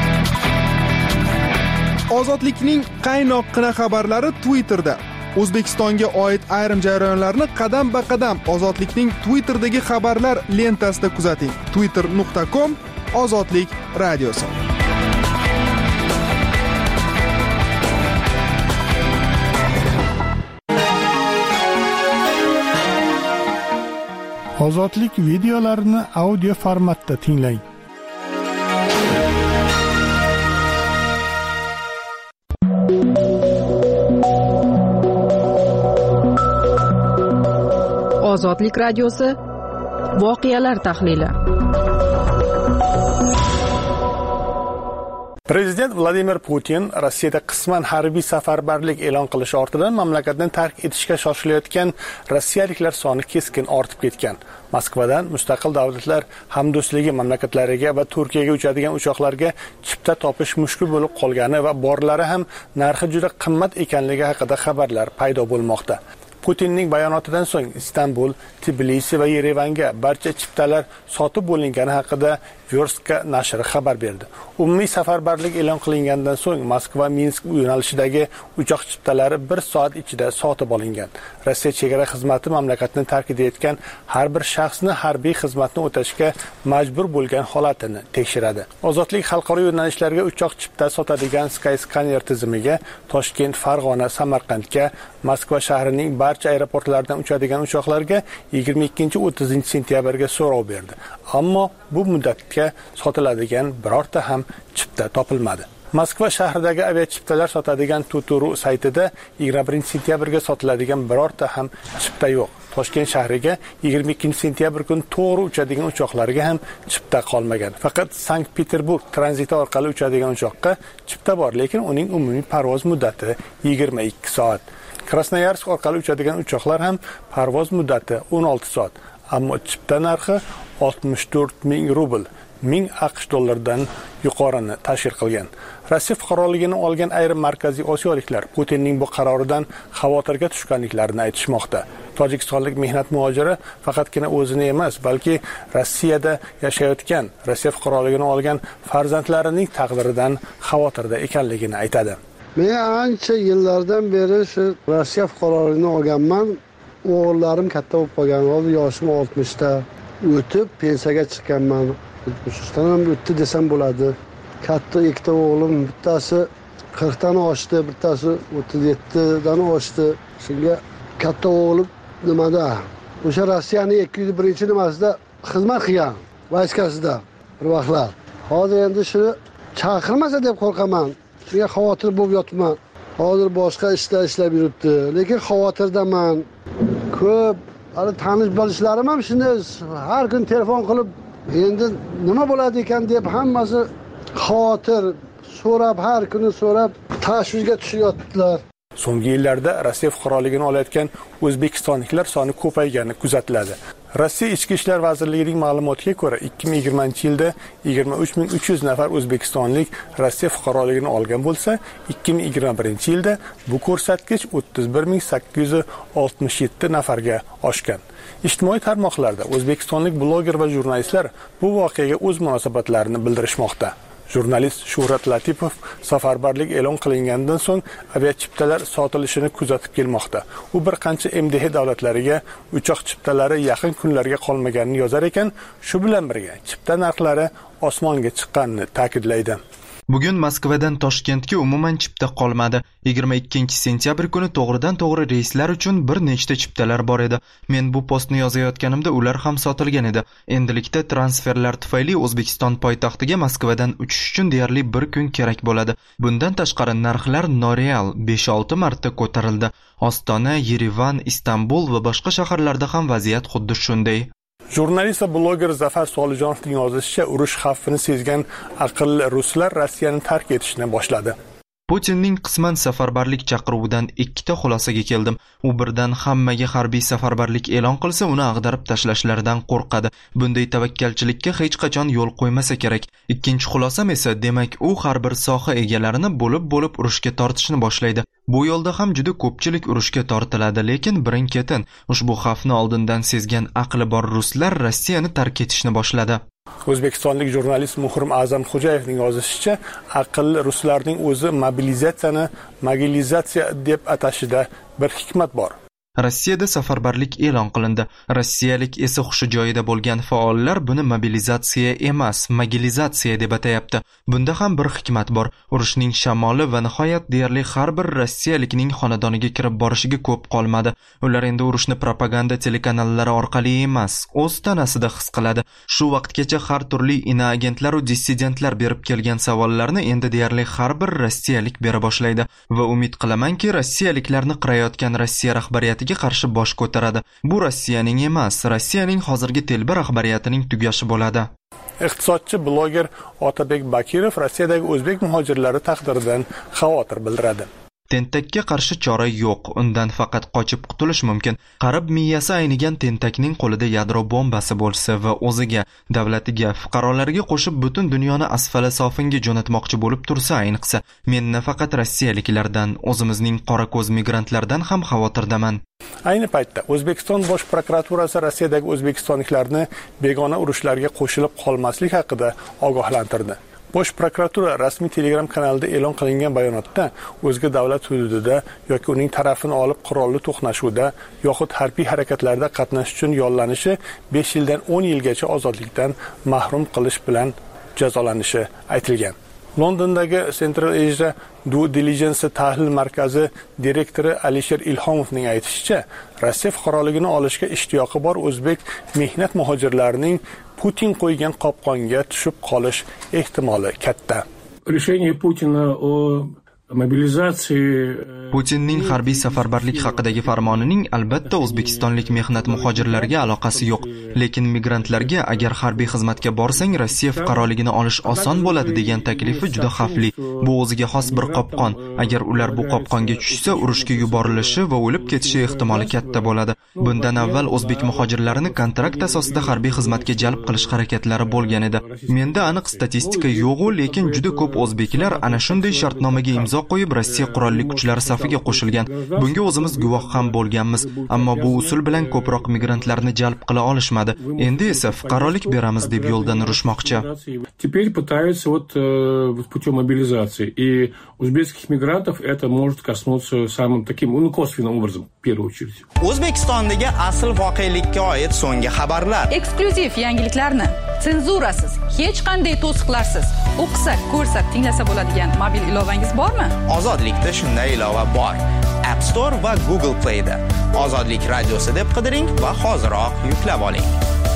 Ozodlikning qaynoqqina xabarlari Twitterda. O'zbekistonga oid ayrim jarayonlarni qadam-ba-qadam Ozodlikning Twitterdagi xabarlar lentasida kuzating. twitter nuqta com Ozodlik radiosi. Ozodlik videolarini audio formatda tinglang. Ozodlik radiosi Voqealar tahlili. Prezident Vladimir Putin Rossiyada qisman harbiy safarbarlik e'lon qilishi ortidan mamlakatni tark etishga shoshilayotgan rossiyaliklar soni keskin ortib ketgan. Moskvadan mustaqil davlatlar hamdo'stligi mamlakatlariga va Turkiyaga uchadigan uchoqlarga chipta topish mushkul bo'lib qolgani va borlari ham narxi juda qimmat ekanligi haqida xabarlar paydo bo'lmoqda. Putinning bayonotidan so'ng Istanbul, Tbilisi va Yerevanga barcha chiptalar sotib bo'lingani haqida Verska nashri xabar berdi. Umumiy safarbarlik e'lon qilingandan so'ng Moskva Minsk yo'nalishidagi uchoq chiptalari bir soat ichida sotib olingan. Rossiya chegara xizmati mamlakatni tark etayotgan har bir shaxsni harbiy xizmatni o'tashga majbur bo'lgan holatini tekshiradi. Ozodlik xalqaro yo'nalishlarga uchoq chipta sotadigan Skyscanner tizimiga Toshkent, Farg'ona, Samarqandga, Moskva shahrining barcha aeroportlaridan uchadigan uchoqlarga yigirma ikkinchi o'ttizinchi sentyabrga so'rov berdi. Ammo bu muddatga sotiladigan birorta ham chipta topilmadi. Moskva shahridagi aviachiptalar sotadigan Tuturu saytida yigirma birinchi sentyabrga sotiladigan birorta ham chipta yo'q. Toshkent shahriga yigirma ikkinchi sentyabr kuni to'g'ri uchadigan uchoqlarga ham chipta qolmagan. Faqat Sankt-Peterburg tranziti orqali uchadigan uchoqqa chipta bor, lekin uning umumiy parvoz muddati yigirma ikki soat. Krasnoyarsk orqali uchadigan uchoqlar ham parvoz muddati o'n olti soat. Ammo chipta narxi oltmish to'rt ming rubl, ming AQSh dollaridan yuqorini tashkil qilgan. Rossiya fuqaroligini olgan ayrim markaziy osiyoliklar Putinning bu qaroridan xavotirga tushganliklarini aytishmoqda. Tojikistonlik mehnat muhojiri faqatgina o'zini emas, balki Rossiyada yashayotgan, Rossiya fuqaroligini olgan farzandlarining taqdiridan xavotirda ekanligini aytadi. Men ancha yillardan beri shu Rossiya fuqaroligini olganman. O'g'illarim katta bo'lib qolgan, hozir yoshim oltmishda o'tib pensiyaga chiqqanman. Shundan ham o'tdi desam bo'ladi. Katta ikkita o'g'lim, bittasi qirqdan oshdi, bittasi o'ttiz yettidan oshdi. Shunga katta o'g'lim nimada? O'sha Rossiyaning ikki yuz birinchi nimasida xizmat qilgan, vayskasida bir vaqtlar. Hozir endi shuni chaqirmasa deb qo'rqaman. Shunga xavotir bo'lib yotibman. Hozir boshqa ishlar ishlab yuribdi, lekin xavotirdaman. Ko'p hali tanish bilishlarim ham shunday har kun telefon qilib, endi nima bo'ladi ekan deb hammasi xavotir so'rab, har kuni so'rab tashvishga tushyaptilar. So'nggi yillarda Rossiya fuqaroligini olayotgan o'zbekistonliklar soni ko'paygani kuzatiladi. Rossiya Ichki ishlar vazirligining ma'lumotiga ko'ra, ikki ming yigirmanchi yilda yigirma uch ming uch yuz nafar o'zbekistonlik Rossiya fuqaroligini olgan bo'lsa, ikki ming yigirma birinchi yilda bu ko'rsatkich o'ttiz bir ming sakkiz yuz oltmish yetti nafarga oshgan. Ijtimoiy tarmoqlarda o'zbekistonlik bloger va jurnalistlar bu voqeaga o'z munosabatlarini bildirishmoqda. Jurnalist Shuhrat Latipov safarbarlik e'lon qilingandan so'ng aviachiptalar sotilishini kuzatib kelmoqda. U bir qancha M D H davlatlariga uchoq chiptalari yaqin kunlarga qolmaganini yozar ekan, shu bilan birga chipta narxlari osmonga chiqqanini ta'kidlaydi. Bugun Moskvadan Toshkentga umuman chipta qolmadi. yigirma ikkinchi sentyabr kuni to'g'ridan to'g'ri reyslar uchun bir nechta chiptalar bor edi. Men bu postni yozayotganimda ular ham sotilgan edi. Endilikda transferlar tufayli O'zbekiston poytaxtiga Moskvadan uchish uchun deyarli bir kun kerak bo'ladi. Bundan tashqari narxlar noreal besh olti marta ko'tarildi. Ostona, Yerevan, Istanbul va boshqa shaharlarda ham vaziyat xuddi shunday. Jurnalist va bloger Zafar Solijonovning yozishicha, urush xavfini sezgan aqlli ruslar Rossiyani tark etishni boshladi. Putinning qisman safarbarlik chaqiruvidan ikkita xulosaga keldim. U birdan hammaga harbiy safarbarlik e'lon qilsa, uni ag'darib tashlashlaridan qo'rqadi. Bunday tavakkalchilikka hech qachon yo'l qo'ymasa kerak. Ikkinchi xulosam esa, demak, u har bir soha egalarini bo'lib-bo'lib urushga tortishni boshlaydi. Bu yo'lda ham juda ko'pchilik urushga tortiladi, lekin birin-ketin ushbu xavfni oldindan sezgan aqli bor ruslar Rossiyani tark etishni boshladi. O'zbekistonlik jurnalist Muhrim A'zam Xo'jayevning yozishicha, aqlli ruslarning o'zi mobilizatsiyani mogilizatsiya deb atashida bir hikmat bor. Rossiyada safarbarlik e'lon qilindi. Rossiyalik esa hushi joyida bo'lgan faollar buni mobilizatsiya emas, mogilizatsiya deb atayapti. Bunda ham bir hikmat bor. Urushning shamoli va nihoyat deyarli har bir rossiyalikning xonadoniga kirib borishiga ko'p qolmadi. Ular endi urushni propaganda telekanallari orqali emas, o'z tanasida his qiladi. Shu vaqtgacha har turli inoagentlar va dissidentlar berib kelgan savollarni endi deyarli har bir rossiyalik bera boshlaydi. va umid qilamanki, rossiyaliklarni qirayotgan Rossiya rahbariyatiga qarshi bosh ko'taradi. Bu Rossiyaning emas, Rossiyaning hozirgi telba rahbariyatining tugashi bo'ladi. Iqtisodchi bloger Otabek Bakirov Rossiyadagi o'zbek muhojirlari taqdiridan xavotir bildiradi. Tentakka qarshi chora yo'q, undan faqat qochib qutulish mumkin. Qarib miyasi aynigan tentakning qo'lida yadro bombasi bo'lsa va o'ziga, davlatiga, fuqarolarga qo'shib butun dunyoni asfala sofinga jo'natmoqchi bo'lib tursa, ayniqsa, men nafaqat rossiyaliklardan, o'zimizning qora ko'z migrantlardan ham xavotirdaman. Ayni paytda O'zbekiston Bosh prokuraturasi Rossiyadagi o'zbekistonliklarni begona urushlarga qo'shilib qolmaslik haqida ogohlantirdi. Bosh prokuratura rasmiy Telegram kanalida e'lon qilingan bayonotda o'zga davlat hududida yoki uning tarafini olib qurolli to'qnashuvda yoxud harbiy harakatlarda qatnashish uchun yollanishi besh yildan o'n yilgacha ozodlikdan mahrum qilish bilan jazolanishi aytilgan. Londondagi Central Asia Due Diligence tahlil markazi direktori Alisher Ilhomovning aytishicha, Rossiya fuqaroligini olishga ishtiyoqi bor o'zbek mehnat muhojirlarining Putin qo'ygan qopqonga tushib qolish ehtimoli katta. Решение Путина о mobilizatsiya Putinning harbiy safarbarlik haqidagi farmonining albatta o'zbekistonlik mehnat muhojirlariga aloqasi yo'q, lekin migrantlarga agar harbiy xizmatga borsang Rossiya fuqaroligini olish oson bo'ladi degan taklifi juda xavfli. Bu o'ziga xos bir qopqon. Agar ular bu qopqonga tushsa, urushga yuborilishi va o'lib ketishi ehtimoli katta bo'ladi. Bundan avval o'zbek muhojirlarini kontrakt asosida harbiy xizmatga jalb qilish harakatlari bo'lgan edi. Menda aniq statistika yo'q, lekin juda ko'p o'zbeklar ana shunday shartnomaga imzo qo'yib Rossiya qurolli kuchlari safiga qo'shilgan. Bunga o'zimiz guvoh ham bo'lganmiz, ammo bu usul bilan ko'proq migrantlarni jalb qila olishmadi. Endi esa fuqarolik beramiz deb yo'ldan urishmoqchi. Теперь пытаются вот путем мобилизации, и узбекских мигрантов это может коснуться самым таким, ну, косвенным образом, в первую очередь. O'zbekistondagi asl voqelikka oid so'nggi xabarlar. Eksklyuziv yangiliklarni senzurasiz, hech qanday to'siqlarsiz o'qisak, ko'rsak, tinglasa bo'ladigan mobil ilovangiz bormi? Ozodlikda shunday ilova bor. App Store va Google Play da. Ozodlik radiosi deb qidiring va hoziroq yuklab oling.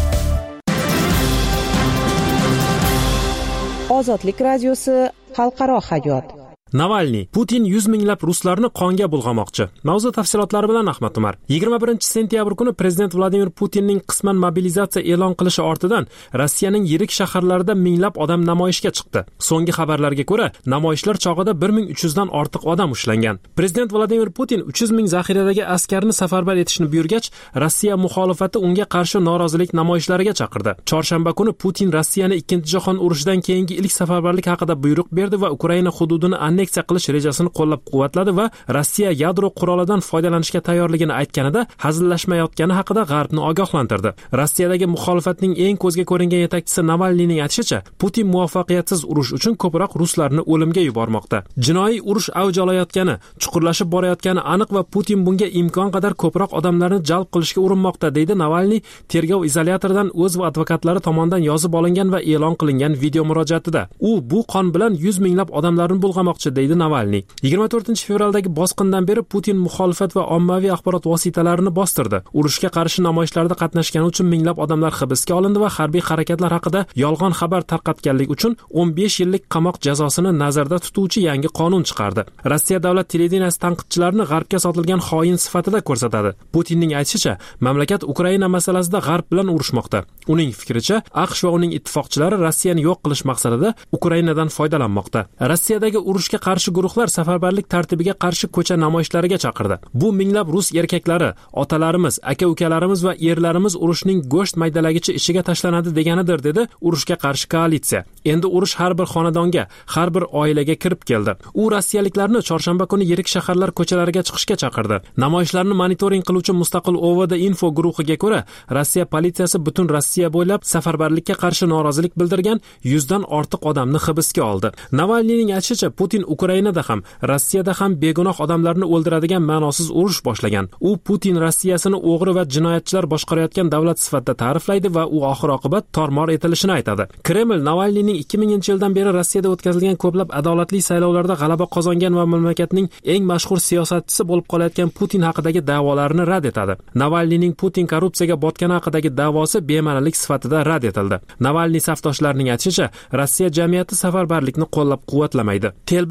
Ozodlik radiosi xalqaro hayot. Navalniy: Putin yuz minglab ruslarni qonga bulg'amoqchi. Mavzu tafsilotlari bilan Ahmad Umar. yigirma birinchi sentyabr kuni prezident Vladimir Putinning qisman mobilizatsiya e'lon qilishi ortidan Rossiyaning yirik shaharlarida minglab odam namoyishga chiqdi. So'nggi xabarlarga ko'ra, namoyishlar chog'ida bir ming uch yuz dan ortiq odam ushlangan. Prezident Vladimir Putin uch yuz ming zaxiradagi askarni safarbar etishni buyurgach, Rossiya muxolifati unga qarshi norozilik namoyishlariga chaqirdi. Chorshanba kuni Putin Rossiyani ikkinchi jahon urushidan keyingi ilk safarbarlik haqida buyruq berdi va Ukraina hududini anneksiya qilish rejasini qo'llab-quvvatladi va Rossiya yadro qurolidan foydalanishga tayyorligini aytganida hazillashmayotgani haqida G'arbni ogohlantirdi. Rossiyadagi muxolifatning eng ko'zga ko'ringan yetakchisi Navalniyning aytishicha, Putin muvaffaqiyatsiz urush uchun ko'proq ruslarni o'limga yubormoqda. Jinoiy urush avj olayotgani, chuqurlashib borayotgani aniq va Putin bunga imkon qadar ko'proq odamlarni jalb qilishga urinmoqda, deydi Navalniy tergov izolyatoridan o'z va advokatlari tomonidan yozib olingan va e'lon qilingan video murojaatida. U bu qon bilan yuz minglab odamlarni bulg'amoqchi, deydi Navalniy. yigirma to'rtinchi fevraldagi bosqindan beri Putin muxolifat va ommaviy axborot vositalarini bostirdi. Urushga qarshi namoyishlarda qatnashgani uchun minglab odamlar hibsga olindi va harbiy harakatlar haqida yolg'on xabar tarqatganlik uchun o'n besh yillik qamoq jazosini nazarda tutuvchi yangi qonun chiqardi. Rossiya davlat televideniyasi tanqidchilarni G'arbga sotilgan xoin sifatida ko'rsatadi. Putinning aytishicha, mamlakat Ukraina masalasida G'arb bilan urushmoqda. Uning fikricha, AQSh va uning ittifoqchilari Rossiyani yo'q qilish maqsadida Ukrainadan foydalanmoqda. Rossiyadagi urushga qarshi guruhlar safarbarlik tartibiga qarshi ko'cha namoyishlariga chaqirdi. Bu minglab rus erkaklari, otalarimiz, aka-ukalarimiz va erlarimiz urushning go'sht maydalagichi ishiga tashlanadi deganidir, dedi urushga qarshi koalitsiya. Endi urush har bir xonadonga, har bir oilaga kirib keldi. U rossiyaliklarni chorshanba kuni yirik shaharlar ko'chalariga chiqishga chaqirdi. Namoyishlarni monitoring qiluvchi mustaqil O V D info guruhiga ko'ra, Rossiya politsiyasi butun Rossiya bo'ylab safarbarlikka qarshi norozilik bildirgan yuzdan ortiq odamni hibsga oldi. Navalniyning aytishicha, Putin Ukrainada ham, Rossiyada ham begunoh odamlarni o'ldiradigan ma'nosiz urush boshlagan. U Putin Rossiyasini o'g'ri va jinoyatchilar boshqarayotgan davlat sifatida ta'riflaydi va u oxir-oqibat tormor etilishini aytadi. Kreml Navalniyning ikki minginchi yildan beri Rossiyada o'tkazilgan ko'plab adolatli saylovlarda g'alaba qozongan va mamlakatning eng mashhur siyosatchisi bo'lib qolayotgan Putin haqidagi da'volarini rad etadi. Navalniyning Putin korrupsiyaga botgani haqidagi da'vosi bema'nilik sifatida rad etildi. Navalniy safdoshlarining aytishicha, Rossiya jamiyati safarbarlikni qo'llab-quvvatlamaydi. Telba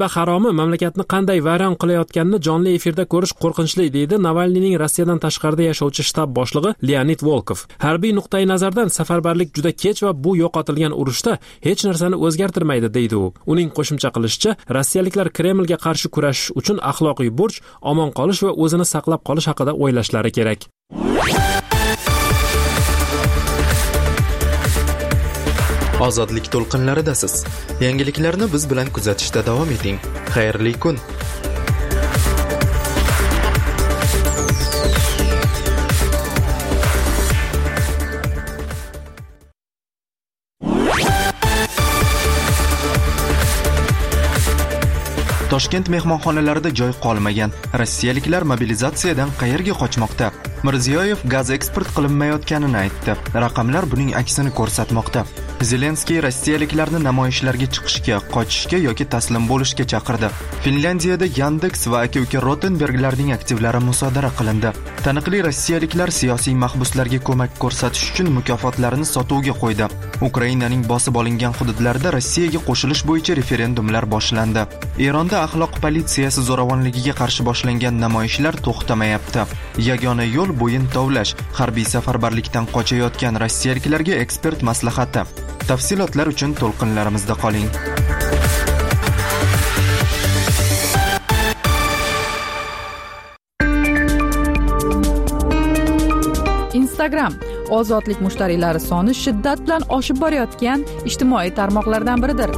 haromi mamlakatni qanday vayron qilayotganini jonli efirda ko'rish qo'rqinchli, deydi Navalniyning Rossiyadan tashqarida yashovchi shtab boshlig'i Leonid Volkov. Harbiy nuqtai nazardan safarbarlik juda kech va bu yo'qotilgan urushda hech narsani o'zgartirmaydi, deydi u. Uning qo'shimcha qilishicha, rossiyaliklar Kremlga qarshi kurashish uchun axloqiy burch, omon qolish va o'zini saqlab qolish haqida o'ylashlari kerak. Ozodlik to'lqinlaridasiz. Yangiliklarni biz bilan kuzatishda davom eting. Xayrli kun. Toshkent mehmonxonalarida joy qolmagan. Rossiyaliklar mobilizatsiyadan qayerga qochmoqda? Mirziyoyev gaz eksport qilinmayotganini aytdi. Raqamlar buning aksini ko'rsatmoqda. Zelenskiy rossiyaliklarni namoyishlarga chiqishga, qochishga yoki taslim bo'lishga chaqirdi. Finlyandiyada Yandex va aka-uka Rotenberglarning aktivlari musodara qilindi. Taniqli rossiyaliklar siyosiy mahbuslarga ko'mak ko'rsatish uchun mukofotlarini sotuvga qo'ydi. Ukrainaning bosib olingan hududlarida Rossiyaga qo'shilish bo'yicha referendumlar boshlandi. Eronda axloq politsiyasi zo'ravonligiga qarshi boshlangan namoyishlar to'xtamayapti. Yagona yo'l bo'yin tovlash. Harbiy safarbarlikdan qochayotgan rossiyaliklarga ekspert maslahati. Tafsilotlar uchun to'lqinlarimizda qoling. Instagram ozodlik mushtariylari soni shiddat bilan oshib borayotgan ijtimoiy tarmoqlardan biridir.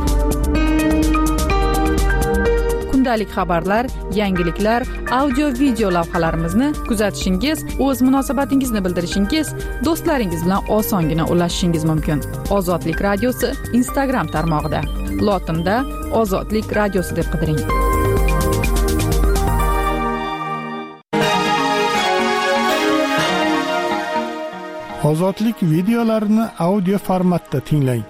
Kundalik xabarlar, yangiliklar, audio-video lavhalarimizni kuzatishingiz, o'z munosabatingizni bildirishingiz, do'stlaringiz bilan osongina ulashishingiz mumkin. Ozodlik radiosi Instagram tarmog'ida. Lotinda Ozodlik radiosi deb qidiring. Ozodlik videolarini audio formatda tinglang.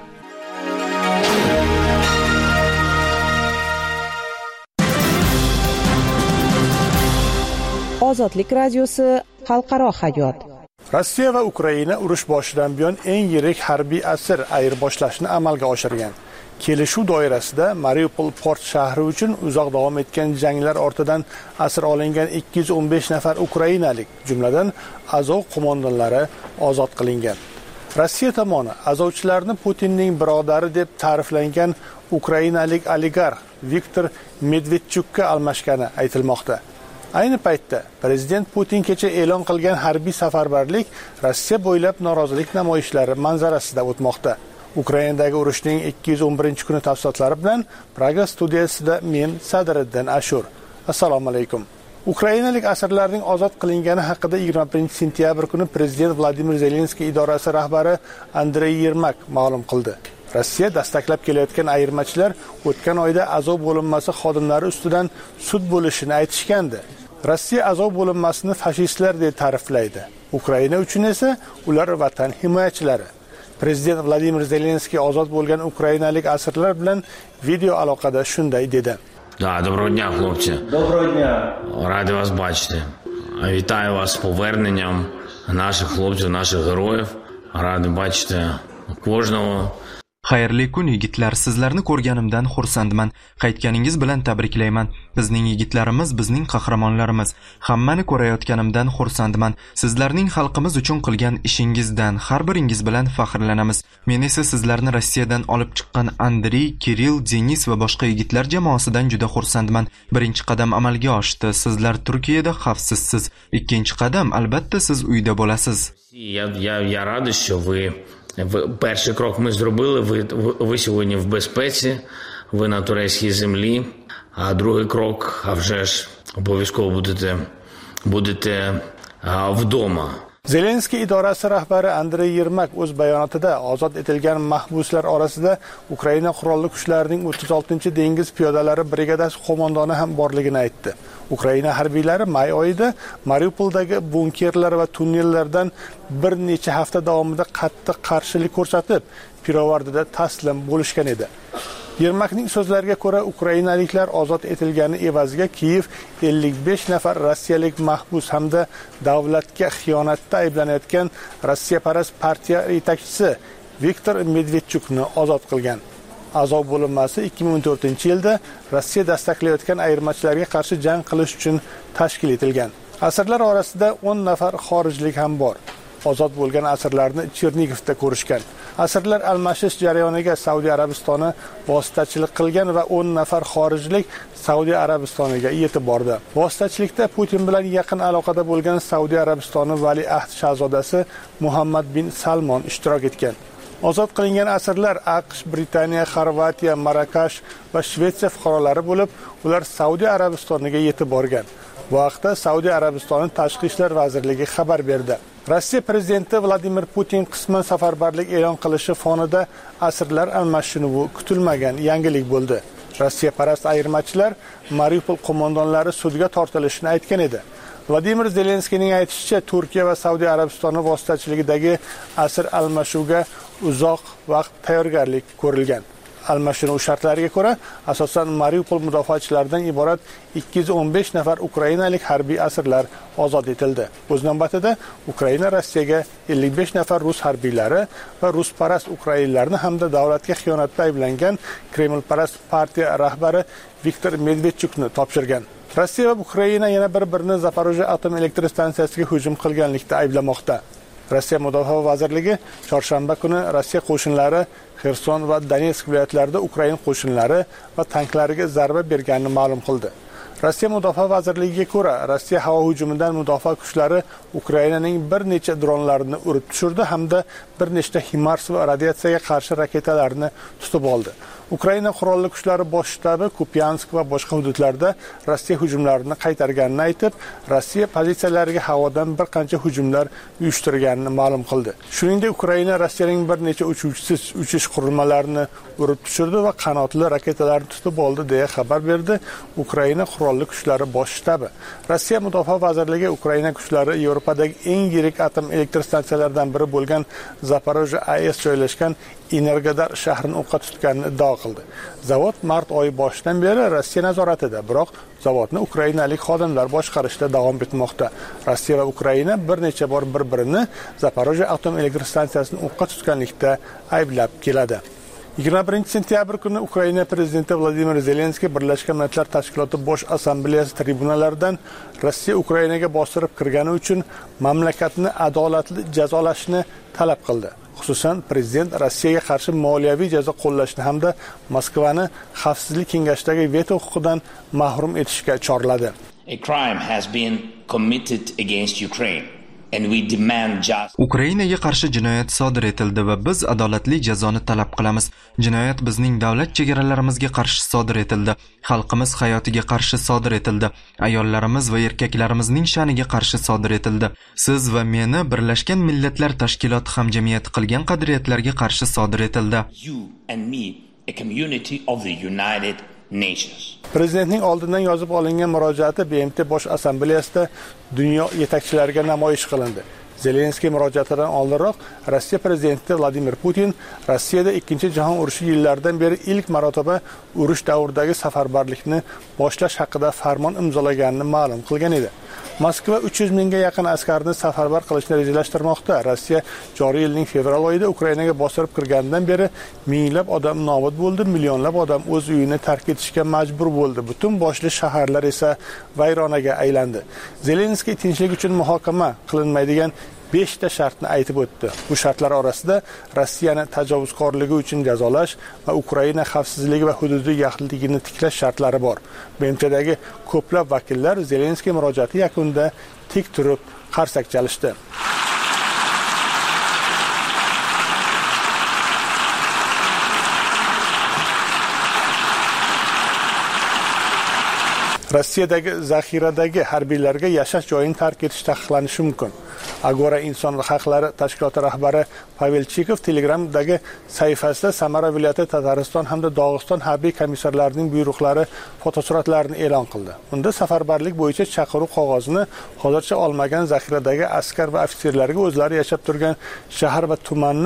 Ozodlik radiosi xalqaro hayot. Rossiya va Ukraina urush boshidan buyon eng yirik harbiy asir ayirboshlashni amalga oshirgan. Kelishuv doirasida Mariupol port shahri uchun uzoq davom etgan janglar ortidan asir olingan ikki yuz o'n besh nafar ukrainalik, jumladan Azov qo'mondonlari ozod qilingan. Rossiya tomoni azovchilarni Putinning birodari deb ta'riflangan ukrainalik oligarx Viktor Medvedchukka almashgani aytilmoqda. Ayni paytda prezident Putin kecha e'lon qilgan harbiy safarbarlik Rossiya bo'ylab norozilik namoyishlari manzarasida o'tmoqda. Ukrainadagi urushning ikki yuz o'n birinchi kuni tafsilotlari bilan Praga studiyasida men Sadriddin Ashur. Assalomu alaykum. Ukrainalik asirlarning ozod qilingani haqida yigirma birinchi sentyabr kuni prezident Vladimir Zelenskiy idorasi rahbari Andrey Yermak ma'lum qildi. Rossiya dastaklab kelayotgan ayirmachilar o'tgan oyda Azov bo'linmasi xodimlari ustidan sud bo'lishini aytishgandi. Rossiya Azov bo'linmasini fashistlar deb ta'riflaydi. Ukraina uchun esa ular vatan himoyachilari. Prezident Vladimir Zelenskiy ozod bo'lgan ukrainalik asirlar bilan video aloqada shunday dedi. Да, доброго дня, хлопці. Доброго дня. Ради вас бачити. Вітаю вас з поверненням наших хлопців, наших героїв. Ради бачити кожного. Xayrli kun yigitlar, sizlarni ko'rganimdan xursandman. Qaytganingiz bilan tabriklayman. Bizning yigitlarimiz bizning qahramonlarimiz. Hammani ko'rayotganimdan xursandman. Sizlarning xalqimiz uchun qilgan ishingizdan har biringiz bilan faxrlanamiz. Men esa sizlarni Rossiyadan olib chiqqan Andrey, Kirill, Denis va boshqa yigitlar jamoasidan juda xursandman. Birinchi qadam amalga oshdi. Sizlar Turkiyada xavfsizsiz. Ikkinchi qadam albatta siz uyda bo'lasiz. Я я я радий, що ви перший крок ми зробили, ви, ви сьогодні в безпеці, ви на турецькій землі, а другий крок, а вже ж обов'язково будете, будете а, вдома. Zelenskiy idorasi rahbari Andrey Yermak o'z bayonotida ozod etilgan mahbuslar orasida Ukraina qurolli kuchlarining o'ttiz oltinchi dengiz piyodalari brigadasi qo'mondoni ham borligini aytdi. Ukraina harbiylari may oyida Mariupoldagi bunkerlar va tunnellardan bir necha hafta davomida qattiq qarshilik ko'rsatib, pirovardida taslim bo'lishgan edi. Yermakning so'zlariga ko'ra, ukrainaliklar ozod etilgani evaziga Kiyev ellik besh nafar rossiyalik mahbus hamda davlatga xiyonatda ayblanayotgan Rossiyaparast partiya yetakchisi Viktor Medvedchukni ozod qilgan. Azov bo'linmasi ikki ming o'n to'rtinchi yilda Rossiya dastaklayotgan ayirmachilarga qarshi jang qilish uchun tashkil etilgan. Asirlar orasida o'n nafar xorijlik ham bor. Ozod bo'lgan asirlarni Chernigovda ko'rishgan. Asirlar almashish jarayoniga Saudiya Arabistoni vositachilik qilgan va o'n nafar xorijlik Saudiya Arabistoniga yetib bordi. Vositachilikda Putin bilan yaqin aloqada bo'lgan Saudiya Arabistoni valiahd shahzodasi Muhammad bin Salmon ishtirok etgan. Ozod qilingan asirlar AQSh, Britaniya, Xorvatiya, Marokash va Shvetsiya fuqarolari bo'lib, ular Saudiya Arabistoniga yetib borgan. Bu haqda Saudiya Arabistoni Tashqi ishlar vazirligi xabar berdi. Rossiya prezidenti Vladimir Putin qisman safarbarlik e'lon qilishi fonida asirlar almashinuvi kutilmagan yangilik bo'ldi. Rossiya parast ayirmachilar Mariupol qo'mondonlari sudga tortilishini aytgan edi. Vladimir Zelenskiyning aytishicha, Turkiya va Saudiya Arabistoni vositachiligidagi asir almashuviga uzoq vaqt tayyorgarlik ko'rilgan. Almashinuv shartlariga ko'ra, asosan Mariupol mudofaachilaridan iborat ikki yuz o'n besh nafar ukrainalik harbiy asirlar ozod etildi. O'z navbatida Ukraina Rossiyaga ellik besh nafar rus harbiylari va rusparast ukrainlarni hamda davlatga xiyonatda ayblangan Kremlparast partiya rahbari Viktor Medvedchukni topshirgan. Rossiya va Ukraina yana bir-birini Zaporojye atom elektr stansiyasiga hujum qilganlikda ayblamoqda. Rossiya Mudofaa vazirligi chorshanba kuni Rossiya qo'shinlari Xerson va Donetsk viloyatlarida Ukraina qo'shinlari va tanklariga zarba berganini ma'lum qildi. Rossiya Mudofaa vazirligiga ko'ra, Rossiya havo hujumidan mudofaa kuchlari Ukrainaning bir necha dronlarini urib tushirdi hamda bir nechta HIMARS va radiatsiyaga qarshi raketalarni tutib oldi. Ukraina qurolli kuchlari bosh shtabi Kupyansk va boshqa hududlarda Rossiya hujumlarini qaytarganini aytib, Rossiya pozitsiyalariga havodan bir qancha hujumlar uyushtirganini ma'lum qildi. Shuningdek, Ukraina Rossiyaning bir necha uchuvchisiz uchish qurilmalarini urib tushirdi va qanotli raketalarni tutib oldi deya xabar berdi Ukraina qurolli kuchlari bosh shtabi. Rossiya Mudofaa vazirligi Ukraina kuchlari Yevropadagi eng yirik atom elektr stansiyalaridan biri bo'lgan Zaporojye A E S joylashgan Energodar shahrini o'qqa tutganini iddao qildi. Zavod mart oyi boshidan beri Rossiya nazoratida, biroq zavodni ukrainalik xodimlar boshqarishda davom etmoqda. Rossiya va Ukraina bir necha bor bir-birini Zaporojye atom elektr stansiyasini o'qqa tutganlikda ayblab keladi. yigirma birinchi sentyabr kuni Ukraina prezidenti Vladimir Zelenskiy Birlashgan Millatlar Tashkiloti Bosh Assambleyasi tribunalaridan Rossiya Ukrainaga bostirib kirgani uchun mamlakatni adolatli jazolashni talab qildi. Xususan, prezident Rossiyaga qarshi moliyaviy jazo qo'llashni hamda Moskvani Xavfsizlik kengashidagi veto huquqidan mahrum etishga chorladi. A crime has been committed against Ukraine. And we demand just... Ukrainaga qarshi jinoyat sodir etildi va biz adolatli jazoni talab qilamiz. Jinoyat bizning davlat chegaralarimizga qarshi sodir etildi. Xalqimiz hayotiga qarshi sodir etildi. Ayollarimiz va erkaklarimizning sha'niga qarshi sodir etildi. Siz va meni Birlashgan Millatlar Tashkiloti hamjamiyati qilgan qadriyatlarga qarshi sodir etildi. You and me, a community of the United Nations. Prezidentning oldindan yozib olingan murojaati B M T Bosh Assambleyasida dunyo yetakchilariga namoyish qilindi. Zelenskiy murojaatidan oldinroq Rossiya prezidenti Vladimir Putin Rossiyada ikkinchi jahon urushi yillaridan beri ilk marotaba urush davridagi safarbarlikni boshlash haqida farmon imzolaganini ma'lum qilgan edi. Moskva uch yuz mingga yaqin askarni safarbar qilishni rejalashtirmoqda. Rossiya joriy yilning fevral oyida Ukrainaga bostirib kirganidan beri minglab odam nobud bo'ldi, millionlab odam o'z uyini tark etishga majbur bo'ldi. Butun boshli shaharlar esa vayronaga aylandi. Zelenskiy tinchlik uchun muhokama qilinmaydigan besh ta shartni aytib o'tdi. Bu shartlar orasida Rossiyani tajovuzkorligi uchun jazolash va Ukraina xavfsizligi va hududiy yaxlitligini tiklash shartlari bor. B M Tdagi ko'plab vakillar Zelenskiy murojaati yakunida tik turib qarsak chalishdi. Rossiyadagi zaxiradagi harbiylarga yashash joyini tark etish taqiqlanishi mumkin. Agora inson haqlari tashkiloti rahbari Pavel Chikov Telegramdagi sahifasida Samara viloyati, Tatariston hamda Dog'iston harbiy komissarlarining buyruqlari fotosuratlarini e'lon qildi. Unda safarbarlik bo'yicha chaqiruv qog'ozini hozircha olmagan zaxiradagi askar va ofitserlarga o'zlari yashab turgan shahar va tumanni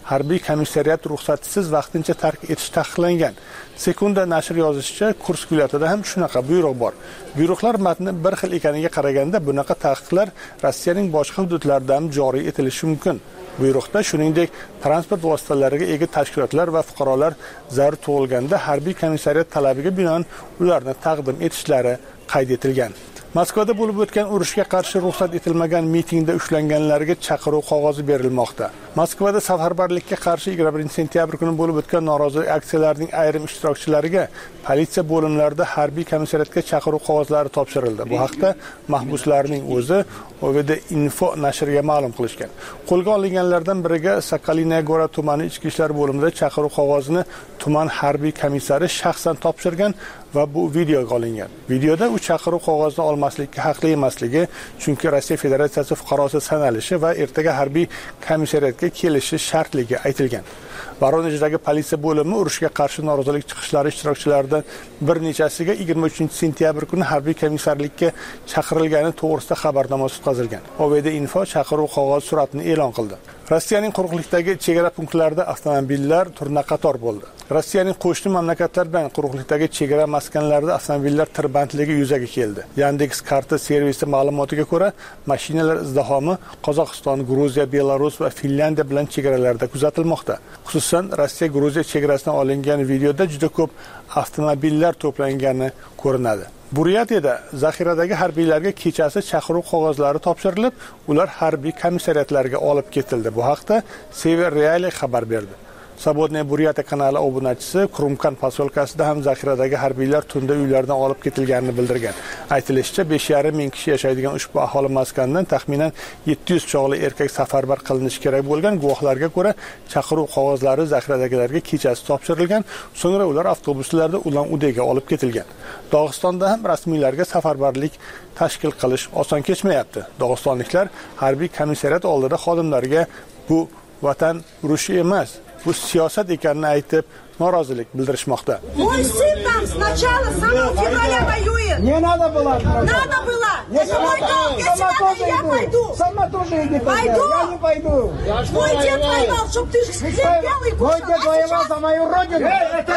harbiy komissariyat ruxsatisiz vaqtincha tark etish taqiqlangan. Sekunda nashr yozishicha, Kursk viloyatida ham shunaqa buyruq bor. Buyruqlar matni bir xil ekaniga qaraganda bunaqa taqiqlar Rossiyaning boshqa hududlarida ham joriy etilishi mumkin. Buyruqda shuningdek transport vositalariga ega tashkilotlar va fuqarolar zarur tug'ilganda harbiy komissariyat talabiga binoan ularni taqdim etishlari qayd etilgan. Moskvada bo'lib o'tgan urushga qarshi ruxsat etilmagan mitingda ushlanganlarga chaqiruv qog'ozi berilmoqda. Moskvada safarbarlikka qarshi yigirma birinchi sentyabr kuni bo'lib o'tgan norozilik aksiyalarining ayrim ishtirokchilariga politsiya bo'limlarida harbiy komissariyatga chaqiruv qog'ozlari topshirildi. Bu haqda mahbuslarning o'zi O V D Info nashriga ma'lum qilishgan. Qo'lga olinganlardan biriga Sokolinaya tumani ichki ishlar bo'limida chaqiruv qog'ozini tuman harbiy komissari shaxsan topshirgan va bu videoga olingan. Videoda u chaqiruv qog'ozini olmaslikka haqli emasligi, chunki Rossiya Federatsiyasi fuqarosi sanalishi va ertaga harbiy komissariyatga kelishi shartligi aytilgan. Voronejdagi politsiya bo'limi urushga qarshi norozilik chiqishlari ishtirokchilaridan bir nechasiga yigirma uchinchi sentyabr kuni harbiy komissarlikka chaqirilgani to'g'risida xabarnoma o'tkazilgan. O V D Info chaqiruv qog'oz suratini e'lon qildi. Rossiyaning quruqlikdagi chegara punktlarida avtomobillar turna-qator bo'ldi. Rossiyaning qo'shni mamlakatlar bilan quruqlikdagi chegara maskanlarida avtomobillar tirbandligi yuzaga keldi. Yandex karta servisi ma'lumotiga ko'ra, mashinalar izdihomi Qozog'iston, Gruziya, Belarus va Finlandiya bilan chegaralarda kuzatilmoqda. Xususan, Rossiya-Gruziya chegarasidan olingan videoda juda ko'p avtomobillar to'plangani ko'rinadi. Buryatiyada zaxiradagi harbiylarga kechasi chaqiruv qog'ozlari topshirilib, ular harbiy komissariyatlarga olib ketildi. Bu haqda Sever Reali xabar berdi. Sabodniy Buryatiya kanali obunachisi Krumkan posyolkasida ham zaxiradagi harbiylar tunda uylaridan olib ketilganini bildirgan. Aytilishicha, besh yarim ming kishi yashaydigan ushbu aholi maskanidan taxminan yetti yuz chog'li erkak safarbar qilinishi kerak bo'lgan. Guvohlarga ko'ra, chaqiruv qog'ozlari zaxiradagilarga kechasi topshirilgan, so'ngra ular avtobuslarda Ulan-Udega olib ketilgan. Dog'istonda ham rasmiylarga safarbarlik tashkil qilish oson kechmayapti. Dog'istonliklar harbiy komissariyat oldida xodimlarga bu vatan urushi emas, bu siyosat ekanini aytib norozilik bildirishmoqda. Мой сын там сначала с самого февраля воюет. Не надо было. Надо было. Это мой долг. Если надо, я пойду. Сама тоже иди. Пойду. Я не пойду. Мой дед воевал, чтобы ты терпел и кушал. Мой дед воевал за мою родину. Это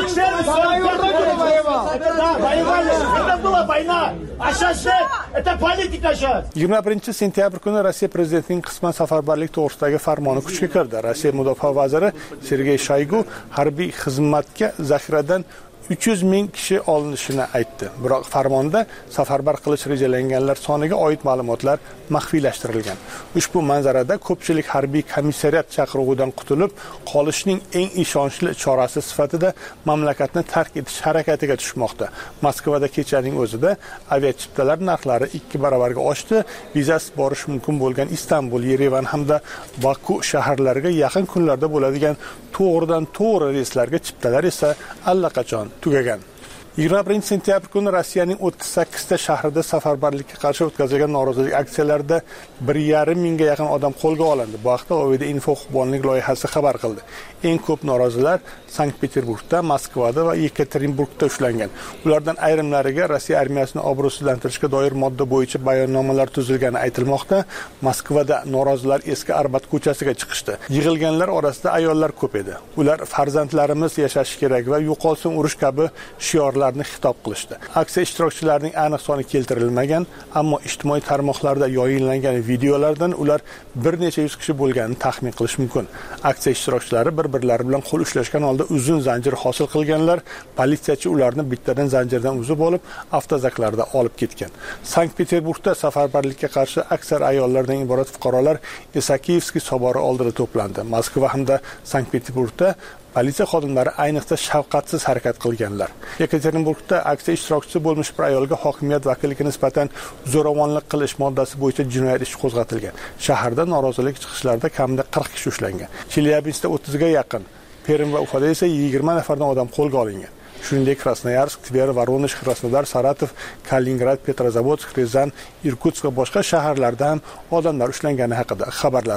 за мою родину воевал. Это да, воевали. Это была война. А сейчас это политика сейчас. yigirma birinchi sentyabr kuni Rossiya prezidentining qisman safarbarlik to'g'risidagi farmoni kuchga kirdi. Rossiya mudofaa vaziri Sergey Shoygu harbiy xizmatga zaxiradan uch yuz ming kishi olinishini aytdi. Biroq farmonda safarbar qilish rejalanganlar soniga oid ma'lumotlar maxfiylashtirilgan. Ushbu manzarada ko'pchilik harbiy komissariyat chaqiruvidan qutulib qolishning eng ishonchli chorasi sifatida mamlakatni tark etish harakatiga tushmoqda. Moskvada kechaning o'zida aviachiptalar narxlari ikki barobarga oshdi. Vizasiz borish mumkin bo'lgan Istanbul, Yerevan hamda Baku shaharlariga yaqin kunlarda bo'ladigan to'g'ridan to'g'ri reyslarga chiptalar esa allaqachon tugagan. yigirma birinchi sentyabr kuni Rossiyaning o'ttiz sakkizta shahrida safarbarlikka qarshi o'tkazilgan norozilik aksiyalarida bir yarim mingga yaqin odam qo'lga olindi. Bu haqda O V D Info huquqbonlik loyihasi xabar qildi. Eng ko'p norozilar Sankt-Peterburgda, Moskvada va Yekaterinburgda ushlangan. Ulardan ayrimlariga Rossiya armiyasini obro'sizlantirishga doir modda bo'yicha bayonnomalar tuzilgani aytilmoqda. Moskvada norozilar eski Arbat ko'chasiga chiqishdi. Yig'ilganlar orasida ayollar ko'p edi. Ular farzandlarimiz yashashi kerak va yo'qolsin urush kabi shiorlarni xitob qilishdi. Aksiya ishtirokchilarining aniq soni keltirilmagan, ammo ijtimoiy tarmoqlarda yoyinlangan videolardan ular bir necha yuz kishi bo'lganini taxmin qilish mumkin. Aksiya ishtirokchilari bir-birlari bilan qo'l ushlashgan holda uzun zanjir hosil qilganlar, politsiyachi ularni bittadan zanjirdan uzib olib, avtozaklarda olib ketgan. Sankt-Peterburgda safarbarlikka qarshi aksar ayollardan iborat fuqarolar Isakiyevskiy sobori oldida to'plandi. Moskva hamda Sankt-Peterburgda politsiya xodimlari ayniqsa shafqatsiz harakat qilganlar. Yekaterinburgda aksiya ishtirokchisi bo'lmish bir ayolga hokimiyat vakiliga nisbatan zo'ravonlik qilish moddasi bo'yicha jinoyat ishi qo'zg'atilgan. Shaharda norozilik chiqishlarida kamida qirq kishi ushlangan. Chelyabinskda o'ttizga yaqin, Perm va Ufada esa yigirma nafardan odam qo'lga olingan. Shuningdek, Krasnoyarsk, Tver, Voronezh, Krasnodar, Saratov, Kaliningrad, Petrozavodsk, Rezan, Irkutsk va boshqa shaharlarda ham odamlar ushlangani haqida xabarlar bor.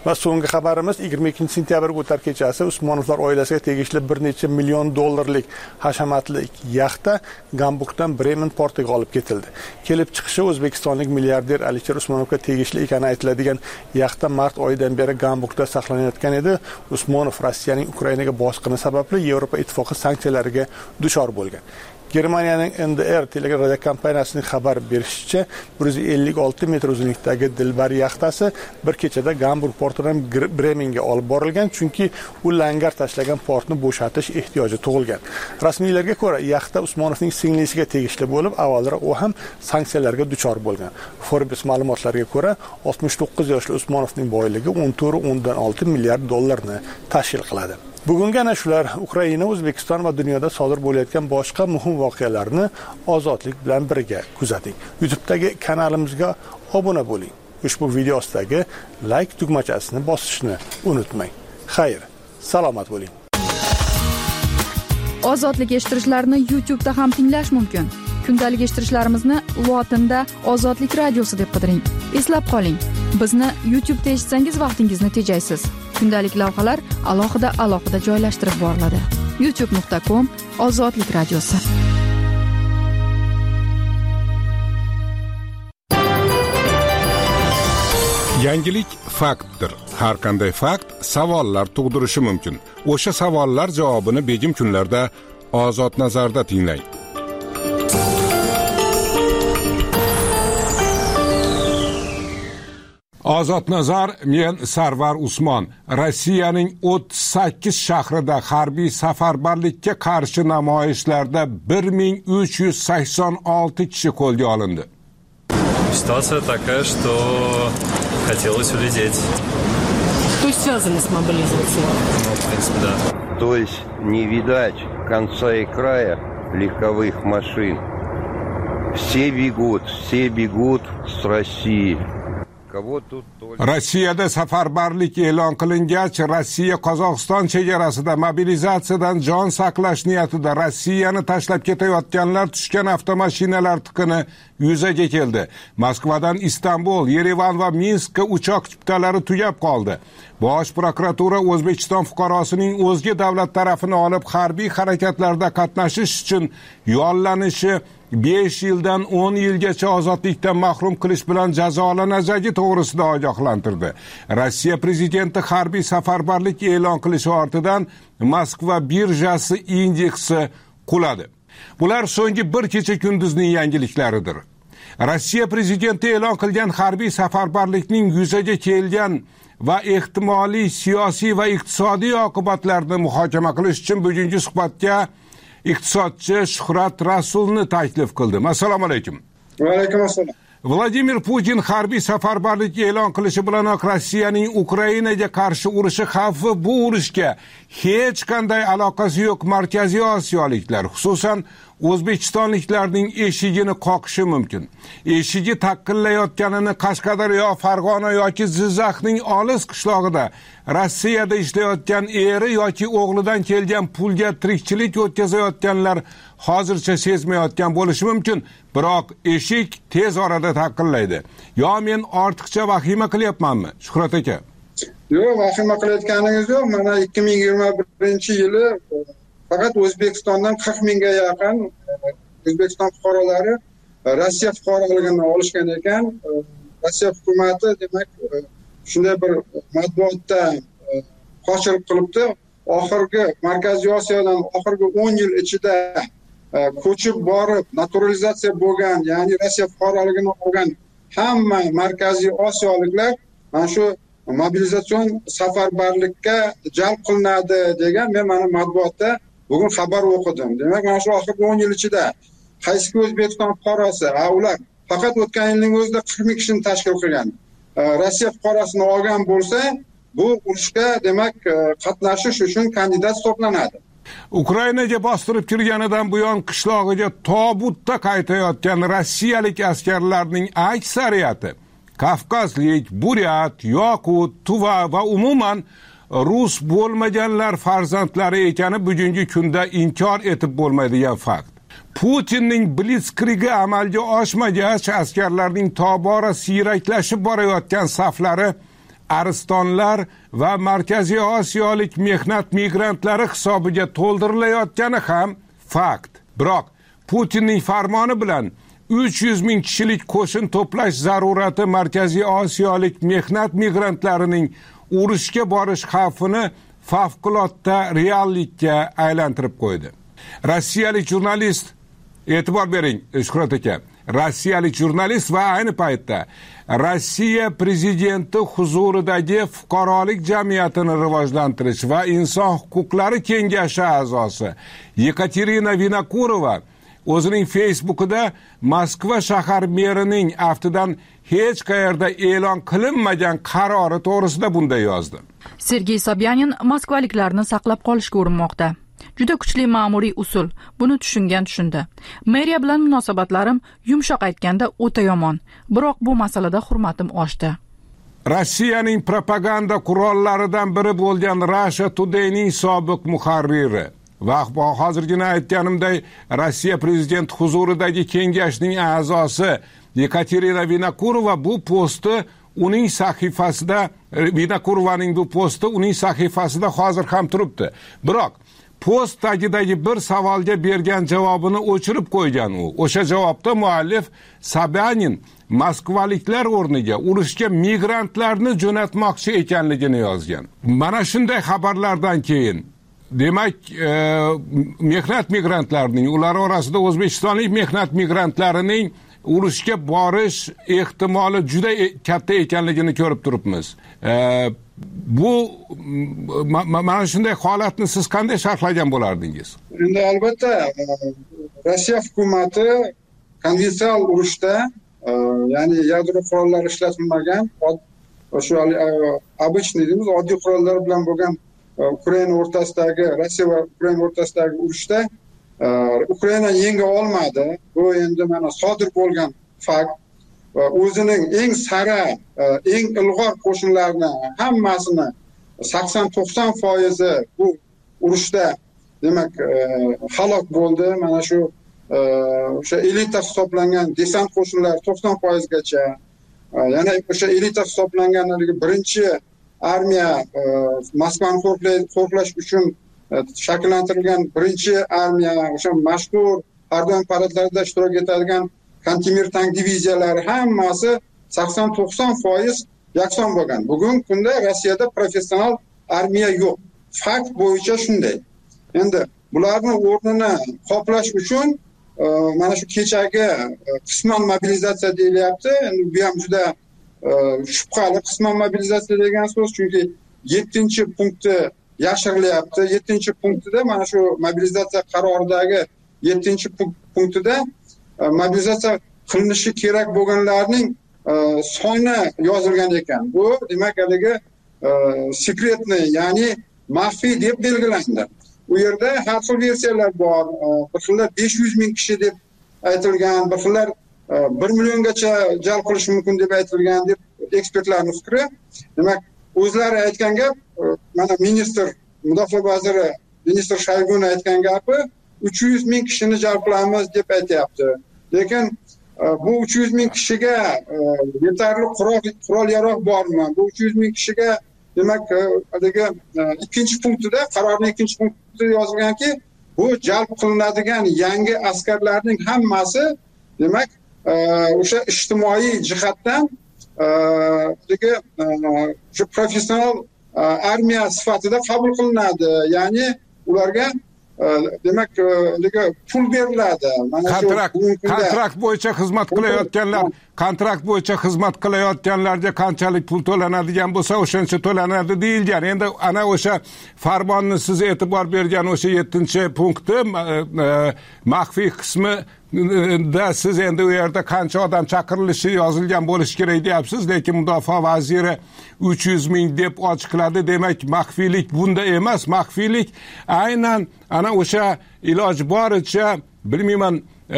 Va so'nggi xabarimiz yigirma ikkinchi sentyabrga o'tar kechasi Usmonovlar oilasiga tegishli bir necha million dollarlik hashamatli yaxta Gamburgdan Bremen portiga olib ketildi. Kelib chiqishi O'zbekistonlik milliarder Alisher Usmonovga tegishli ekani aytiladigan yaxta mart oyidan beri Gamburgda saqlanayotgan edi. Usmonov Rossiyaning Ukrainaga bosqini sababli Yevropa ittifoqi sanksiyalariga duchor bo'lgan. Germaniyaning N D R teleradiokompaniyasining kompaniyasining xabar berishicha, bir yuz ellik olti metr uzunlikdagi Dilbar yaxtasi bir kechada Gamburg portidan Bremenga olib borilgan, chunki u langar tashlagan portni bo'shatish ehtiyoji tug'ilgan. Rasmiylarga ko'ra, yaxta Usmonovning singlisiga tegishli bo'lib, avvalroq u ham sanksiyalarga duchor bo'lgan. Forbes ma'lumotlariga ko'ra, oltmish to'qqiz yoshli Usmonovning boyligi o'n to'rt o'ndan olti milliard dollarni tashkil qiladi. Bugungi ana shular Ukraina, O'zbekiston va dunyoda sodir bo'layotgan boshqa muhim voqealarni ozodlik bilan birga kuzating. YouTube'dagi kanalimizga obuna bo'ling. Ushbu video ostidagi like tugmachasini bosishni unutmang. Xayr, salomat bo'ling. Ozodlik eshittirishlarni YouTube'da ham tinglash mumkin. Kundalik eshittirishlarimizni lotinda Ozodlik radiosi deb qidiring. Eslab qoling, bizni YouTube'da eshitsangiz vaqtingizni tejaysiz. Kundalik lavhalar alohida alohida joylashtirib boriladi. youtube nuqta com Ozodlik radiosi. Yangilik faktdir. Har qanday fakt savollar tug'dirishi mumkin. O'sha savollar javobini begim kunlarda Ozod nazarda tinglang. Ozod nazar, men Sarvar Usmon. Rossiyaning o'ttiz sakkiz shahrida harbiy safarbarlikka qarshi namoyishlarda bir ming uch yuz sakson olti kishi qo'lga olindi. Ситуация такая, что хотелось улететь. То есть связано с мобилизацией? Ну, в принципе, да. То есть не видать конца и края легковых машин. Все бегут, все бегут с России. Rossiyada safarbarlik e'lon qilingach, Rossiya Qozog'iston chegarasida mobilizatsiyadan jon saqlash niyatida Rossiyani tashlab ketayotganlar tushgan avtomashinalar tiqini yuzaga keldi. Moskvadan Istanbul, Yerevan va Minskka uchoq chiptalari tugab qoldi. Bosh prokuratura O'zbekiston fuqarosining o'zga davlat tarafini olib harbiy harakatlarda qatnashish uchun yollanishi besh yildan o'n yilgacha ozodlikdan mahrum qilish bilan jazolanajagi to'g'risida ogohlantirdi. Rossiya prezidenti harbiy safarbarlik e'lon qilishi ortidan Moskva birjasi indeksi quladi. Bular so'nggi bir kecha kunduzning yangiliklaridir. Rossiya prezidenti e'lon qilgan harbiy safarbarlikning yuzaga kelgan va ehtimoliy siyosiy va iqtisodiy oqibatlarini muhokama qilish uchun bugungi suhbatga iqtisodchi Shuhrat Rasulni taklif qildim. Assalomu alaykum. Va alaykum assalom. Vladimir Putin harbiy safarbarlik e'lon qilishi bilanoq Rossiyaning Ukrainaga qarshi urushi xavfi bu urushga hech qanday aloqasi yo'q Markaziy Osiyoliklar, xususan O'zbekistonliklarning eshigini qoqishi mumkin. Eshigi taqillayotganini Qashqadaryo, Farg'ona yoki Jizzaxning olis qishlog'ida Rossiyada ishlayotgan eri yoki o'g'lidan kelgan pulga tirikchilik o'tkazayotganlar hozircha sezmayotgan bo'lishi mumkin, biroq eshik tez orada taqillaydi. Yo men ortiqcha vahima qilyapmanmi, Shuhrat aka? Yo'q, vahima qilayotganingiz yo'q. Mana ikki ming yigirma birinchi yili faqat O'zbekistondan qirq mingga yaqin O'zbekiston fuqarolari Rossiya fuqaroligini olishgan ekan. Rossiya hukumati demak shunday bir matbuotda qo'shilib qilibdi. Oxirgi Markaziy Osiyodan oxirgi o'n yil ichida ko'chib borib naturalizatsiya bo'lgan, ya'ni Rossiya fuqaroligini olgan hamma Markaziy Osiyoliklar mana shu mobilizatsion safarbarlikka jalb qilinadi degan men mana matbuotda bugun xabar o'qidim. Demak, mana shu oxirgi o'n yil ichida qaysi O'zbekiston fuqarosi, ha ular faqat o'tgan yilning o'zida qirq ming kishini tashkil qilgan. Rossiya fuqarosini olgan bo'lsa, bu urushga demak qatnashish uchun kandidat hisoblanadi. Ukrainaga bostirib kirganidan buyon qishlog'iga tobutda qaytayotgan rossiyalik askarlarning aksariyati Kavkazlik, Buryat, Yoqut, Tuva va umuman rus bo'lmaganlar farzandlari ekani bugungi kunda inkor etib bo'lmaydigan fakt. Putinning blitzkrigi amalga oshmagach, askarlarning tobora siyraklashib borayotgan saflari aristonlar va markaziy osiyolik mehnat migrantlari hisobiga to'ldirilayotgani ham fakt. Biroq Putinning farmoni bilan uch yuz ming kishilik qo'shin to'plash zarurati markaziy osiyolik mehnat migrantlarining urushga borish xavfini favqulodda reallikka aylantirib qo'ydi. Rossiyalik jurnalist, e'tibor bering Shuhrat aka, rossiyalik jurnalist va ayni paytda Rossiya prezidenti huzuridagi fuqarolik jamiyatini rivojlantirish va inson huquqlari kengashi a'zosi Yekaterina Vinokurova o'zining Facebook'ida Moskva shahar merining aftidan hech qayerda e'lon qilinmagan qarori to'g'risida bunday yozdi. Sergey Sobyanin moskvaliklarni saqlab qolishga urinmoqda. Juda kuchli ma'muriy usul. Buni tushungan tushundi. Meriya bilan munosabatlarim yumshoq aytganda o'ta yomon. Biroq bu masalada hurmatim oshdi. Rossiyaning propaganda qurollaridan biri bo'lgan Russia Today'ning sobiq muharriri va hozirgina aytganimday Rossiya prezidenti huzuridagi kengashning a'zosi Yekaterina Vinokurova bu postni uning sahifasida Vinokurovaning bu posti uning sahifasida hozir ham turibdi. Biroq post tagidagi bir savolga bergan javobini o'chirib qo'ygan u. O'sha javobda muallif Sobyanin moskvaliklar o'rniga urushga migrantlarni jo'natmoqchi ekanligini yozgan. Mana shunday xabarlardan keyin demak, e, mehnat migrantlarining, ular orasida o'zbekistonlik mehnat migrantlarining urushga borish ehtimoli juda katta ekanligini ko'rib turibmiz. E, bu mana shunday holatni siz qanday sharhlagan bo'lardingiz? Endi albatta Rossiya hukumati konvensional urushda, ya'ni yadro qurollari ishlatilmagan, o'sha обычный deymiz, oddiy qurollar bilan bo'lgan Ukraina o'rtasidagi, Rossiya va Ukraina o'rtasidagi urushda Ukraina yenga olmadi. Bu endi mana sodir bo'lgan fakt. Va o'zining eng sara, eng ilg'or qo'shinlarini hammasini sakson to'qson foizi bu urushda demak halok bo'ldi. Mana shu o'sha elita hisoblangan desant qo'shinlari to'qson foizgacha, yana o'sha elita hisoblangan birinchi armiya, Moskvani qo'riqlash uchun shakllantirilgan birinchi armiya, o'sha mashhur Pardon paradlarida ishtirok etadigan Kantemir tank diviziyalari hammasi sakson to'qson foiz yakson bo'lgan. Bugungi kunda Rossiyada professional armiya yo'q. Fakt bo'yicha shunday. Endi bularni o'rnini qoplash uchun mana shu kechagi qisman mobilizatsiya deyilyapti. Endi bu ham juda shubhali qisman mobilizatsiya degan so'z, chunki yettinchi punkti yashirilyapti. yettinchi punktida mana shu mobilizatsiya qaroridagi yettinchi punktida mobilizatsiya qilinishi kerak bo'lganlarning soni yozilgan ekan. Bu demak haligi sekretniy, ya'ni maxfiy deb belgilandi. Bu yerda har xil versiyalar bor. Bir xillar besh yuz ming kishi deb aytilgan, bir xillar bir milliongacha jalb qilish mumkin deb aytilgan deb ekspertlarning fikri. Demak, o'zlari aytgan gap, mana ministr, mudofaa vaziri ministr Shoyguning aytgan gapi uch yuz ming kishini jalb qilamiz deb aytyapti. Lekin bu uch yuz ming kishiga yetarli qurol yarog' bormi? Bu uch yuz ming kishiga demak haligi ikkinchi punktida, qarorning ikkinchi punktida yozilganki, bu jalb qilinadigan yangi askarlarning hammasi demak o'sha ijtimoiy jihatdan haligi shu professional armiya sifatida qabul qilinadi. Ya'ni ularga demak pul beriladi. Mana shu kontrakt kontrakt bo'yicha xizmat qilayotganlar, kontrakt bo'yicha xizmat qilayotganlarga qanchalik pul to'lanadigan bo'lsa, o'shancha to'lanadi deyilgan. Endi ana o'sha farmonni siz e'tibor bergan o'sha yettinchi punkti maxfiy qismi da siz endi u yerda qancha odam chaqirilishi yozilgan bo'lishi kerak deyapsiz, lekin mudofaa vaziri uch yuz ming deb ochiqladi. Demak, maxfiylik bunda emas. Maxfiylik aynan ana o'sha iloji boricha bilmayman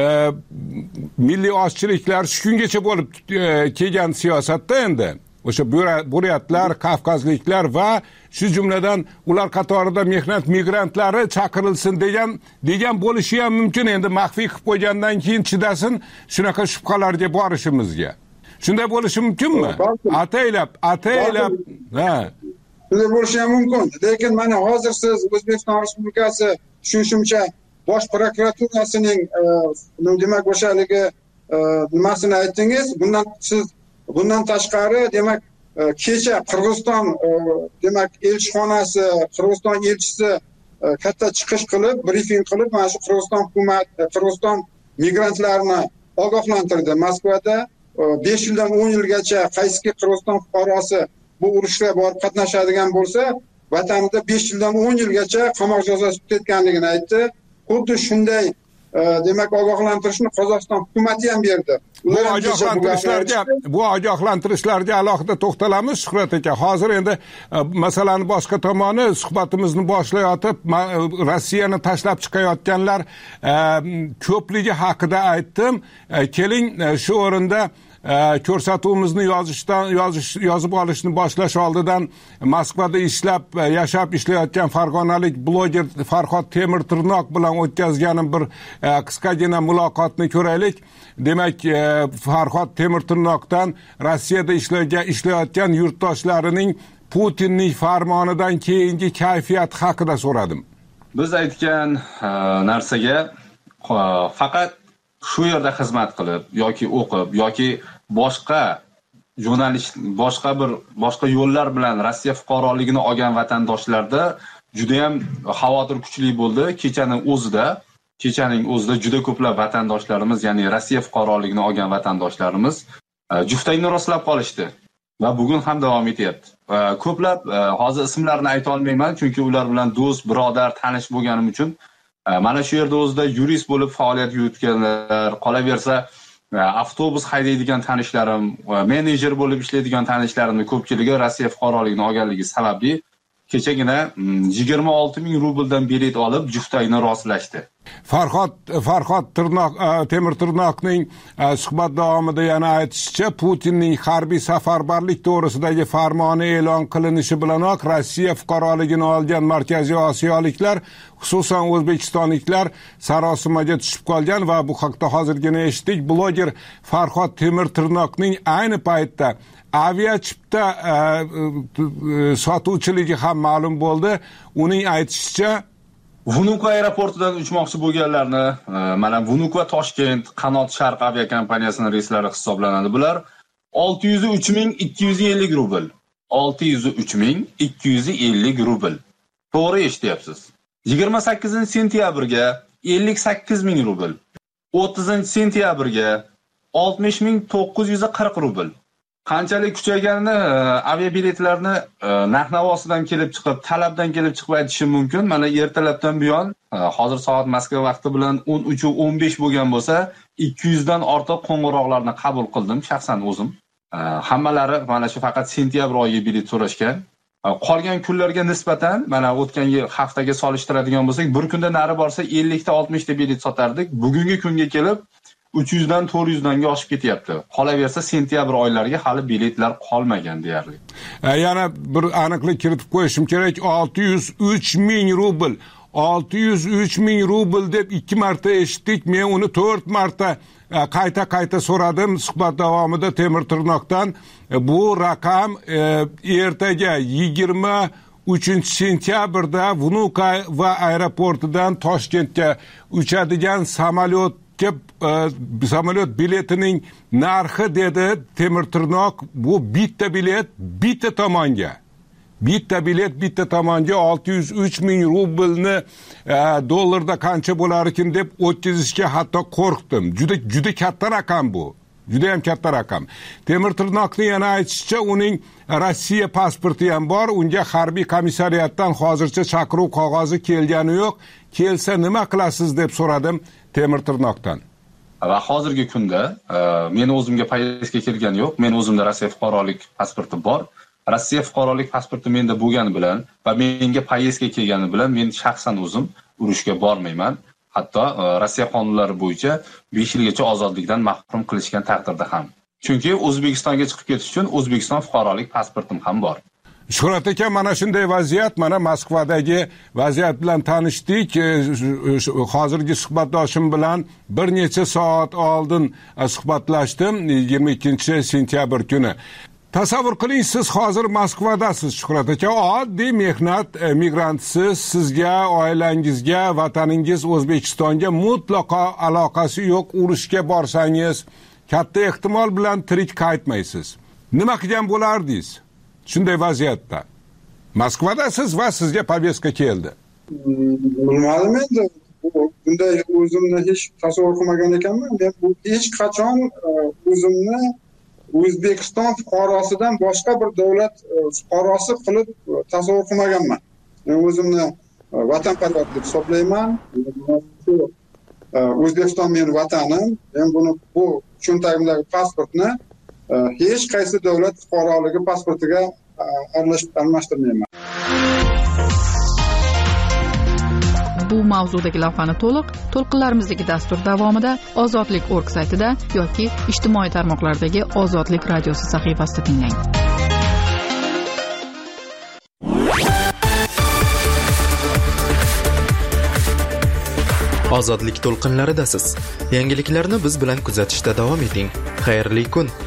milliy ozchiliklar shu kungacha bo'lib kelgan siyosatda endi o'sha buryatlar, kavkazliklar va shu jumladan ular qatorida mehnat migrantlari chaqirilsin degan degan bo'lishi ham mumkin. Endi maxfiy qilib qo'ygandan keyin chidasin shunaqa shubhalarga borishimizga. Shunday bo'lishi mumkinmi? Ataylab, ataylab, ha. Shunday bo'lishi ham mumkin. Lekin mana hozir siz O'zbekiston Respublikasi tushunishimcha Bosh prokuraturasining demak o'shaligi nimasini aytdingiz. Bundan siz bundan tashqari demak kecha Qirg'iziston demak elchixonasi, Qirg'iziston elchisi katta chiqish qilib, brifing qilib, mana shu Qirg'iziston hukumat, Qirg'iziston migrantlarni ogohlantirdi. Moskvada besh yildan o'n yilgacha qaysiki Qirg'iziston fuqarosi bu urushga borib qatnashadigan bo'lsa, vatanida besh yildan o'n yilgacha qamoq jazosi kutayotganligini aytdi. Xuddi shunday demak ogohlantirishni Qozog'iston hukumati ham berdi. Bu ogohlantirishlarga, bu ogohlantirishlarga alohida to'xtalamiz Shuhrat aka. Hozir endi masalani boshqa tomoni suhbatimizni boshlayotib, Rossiyani tashlab chiqayotganlar ko'pligi haqida aytdim. Keling shu o'rinda ko'rsatuvimizni yozishdan yozish yozib olishni boshlash oldidan Moskvada ishlab yashab ishlayotgan farg'onalik bloger Farhod Temirtirnoq bilan o'tkazganim bir qisqagina muloqotni ko'raylik. Demak, Farhod Temirtirnoqdan Rossiyada ishlayotgan ishlayotgan yurtdoshlarining Putinning farmonidan keyingi kayfiyat haqida so'radim. Biz aytgan narsaga faqat shu yerda xizmat qilib yoki o'qib yoki boshqa yo'nalish boshqa bir boshqa yo'llar bilan Rossiya fuqaroligini olgan vatandoshlarda juda ham xavotir kuchli bo'ldi. Kechaning o'zida, kechaning o'zida juda ko'plab vatandoshlarimiz, ya'ni Rossiya fuqaroligini olgan vatandoshlarimiz juftayni rostlab qolishdi va bugun ham davom etyapti. Ko'plab hozir ismlarini ayta olmayman, chunki ular bilan do'st, birodar, tanish bo'lganim uchun mana shu yerda o'zida yurist bo'lib faoliyat yuritganlar, qolaversa avtobus haydaydigan tanishlarim, menejer bo'lib ishlaydigan tanishlarimning ko'pchiligi Rossiya fuqaroligini olganligi sababli kechagina yigirma olti ming rubldan bilet olib juftayni rostlashdi. Farhod Farhod Tirnoq Temirtirnoqning suhbat davomida yana aytishicha, Putinning harbiy safarbarlik to'g'risidagi farmoni e'lon qilinishi bilanoq Rossiya fuqaroligini olgan Markaziy Osiyoliklar, xususan o'zbekistonliklar sarosimaga tushib qolgan va bu haqda hozirgina eshitdik. Bloger Farhod Temirtirnoqning ayni paytda aviachipta sotuvchiligi ham ma'lum bo'ldi. Uning aytishicha, Vnukovo aeroportidan uchmoqchi bo'lganlarni, mana Vnukovo Toshkent Qanot Sharq aviakompaniyasining reyslari hisoblanadi. Bular olti yuz uch ming ikki yuz ellik rubl. olti yuz uch ming ikki yuz ellik rubl. To'g'ri eshityapsiz. yigirma sakkizinchi sentyabrga ellik sakkiz ming rubl. o'ttizinchi sentyabrga oltmish ming to'qqiz yuz qirq rubl. Qanchalik kuchayganini aviabiletlarni narx-navosidan kelib chiqib, talabdan kelib chiqib aytishim mumkin. Mana ertalabdan buyon, hozir soat Moskva vaqti bilan o'n uch o'n besh bo'lgan bo'lsa, ikki yuz dan ortiq qo'ng'iroqlarni qabul qildim shaxsan o'zim. Hammalari mana shu faqat sentyabr oyi bilet so'rashgan. Qolgan kunlarga nisbatan mana o'tgan yil haftaga solishtiradigan bo'lsak, bir kunda nari borsa ellik ta oltmish ta bilet sotardik. Bugungi kunga kelib uch yuz dan to'rt yuz danga oshib ketyapti. Qolaversa sentyabr oylariga hali biletlar qolmagan deyarli. Yana bir aniqlik kiritib qo'yishim kerak. olti yuz uch ming rubl. olti yuz uch ming rubl deb ikki marta eshitdik. Men uni to'rt marta qayta-qayta so'radim suhbat davomida Temirtirnoqdan. Bu raqam ertaga yigirma uchinchi sentyabrda Vnukovo aeroportidan Toshkentga uchadigan samolyot samolyot biletining narxi dedi Temirtirnoq. Bu bitta bilet bitta tomonga. Bitta bilet bitta tomonga olti yuz uch ming rublni dollarda qancha bo'lar ekan deb o'tkazishga hatto qo'rqdim. Juda juda katta raqam bu. Juda ham katta raqam. Temirtirnoqning yana aytishicha, uning Rossiya pasporti ham bor. Unga harbiy komissariyatdan hozircha chaqiruv qog'ozi kelgani yo'q. Kelsa nima qilasiz deb so'radim Temirtirnoqdan. Va hozirgi kunda men o'zimga poyezdga kelgani yo'q. Men o'zimda Rossiya fuqarolik pasporti bor. Rossiya fuqarolik pasporti menda bo'lgani bilan va menga poyezdga kelgani bilan men shaxsan o'zim urushga bormayman. Hatto Rossiya qonunlari bo'yicha besh yilgacha ozodlikdan mahrum qilishgan taqdirda ham. Chunki O'zbekistonga chiqib ketish uchun O'zbekiston fuqarolik pasportim ham bor. Shuhrat aka, mana shunday vaziyat, mana Moskvadagi vaziyat bilan tanishdik. Hozirgi suhbatdoshim bilan bir necha soat oldin suhbatlashdim, yigirma ikkinchi sentyabr kuni. Tasavvur qiling, siz hozir Moskvadasiz Shuhrat aka, oddiy mehnat migrantisiz, sizga, oilangizga, vataningiz O'zbekistonga mutlaqo aloqasi yo'q. Urushga borsangiz, katta ehtimol bilan tirik qaytmaysiz. Nima qilgan bo'lardingiz shunday vaziyatda? Moskvadasiz va sizga повестка keldi. Bilmadim endi. Bunday o'zimni hech tasavvur qilmagan ekanman. Men bu hech qachon o'zimni O'zbekiston fuqarosidan boshqa bir davlat fuqarosi qilib tasavvur qilmaganman. Men o'zimni vatanparvar deb hisoblayman. O'zbekiston mening vatanim. Men buni bu cho'ntagimdagi pasportni hech qaysi davlat fuqaroligi pasportiga almashtirmayman. Bu mavzudagi lavhani to'liq to'lqinlarimizdagi dastur davomida ozodlik nokta org saytida yoki ijtimoiy tarmoqlardagi Ozodlik radiosi sahifasida tinglang. Ozodlik to'lqinlaridasiz. Yangiliklarni biz bilan kuzatishda davom eting. Xayrli kun.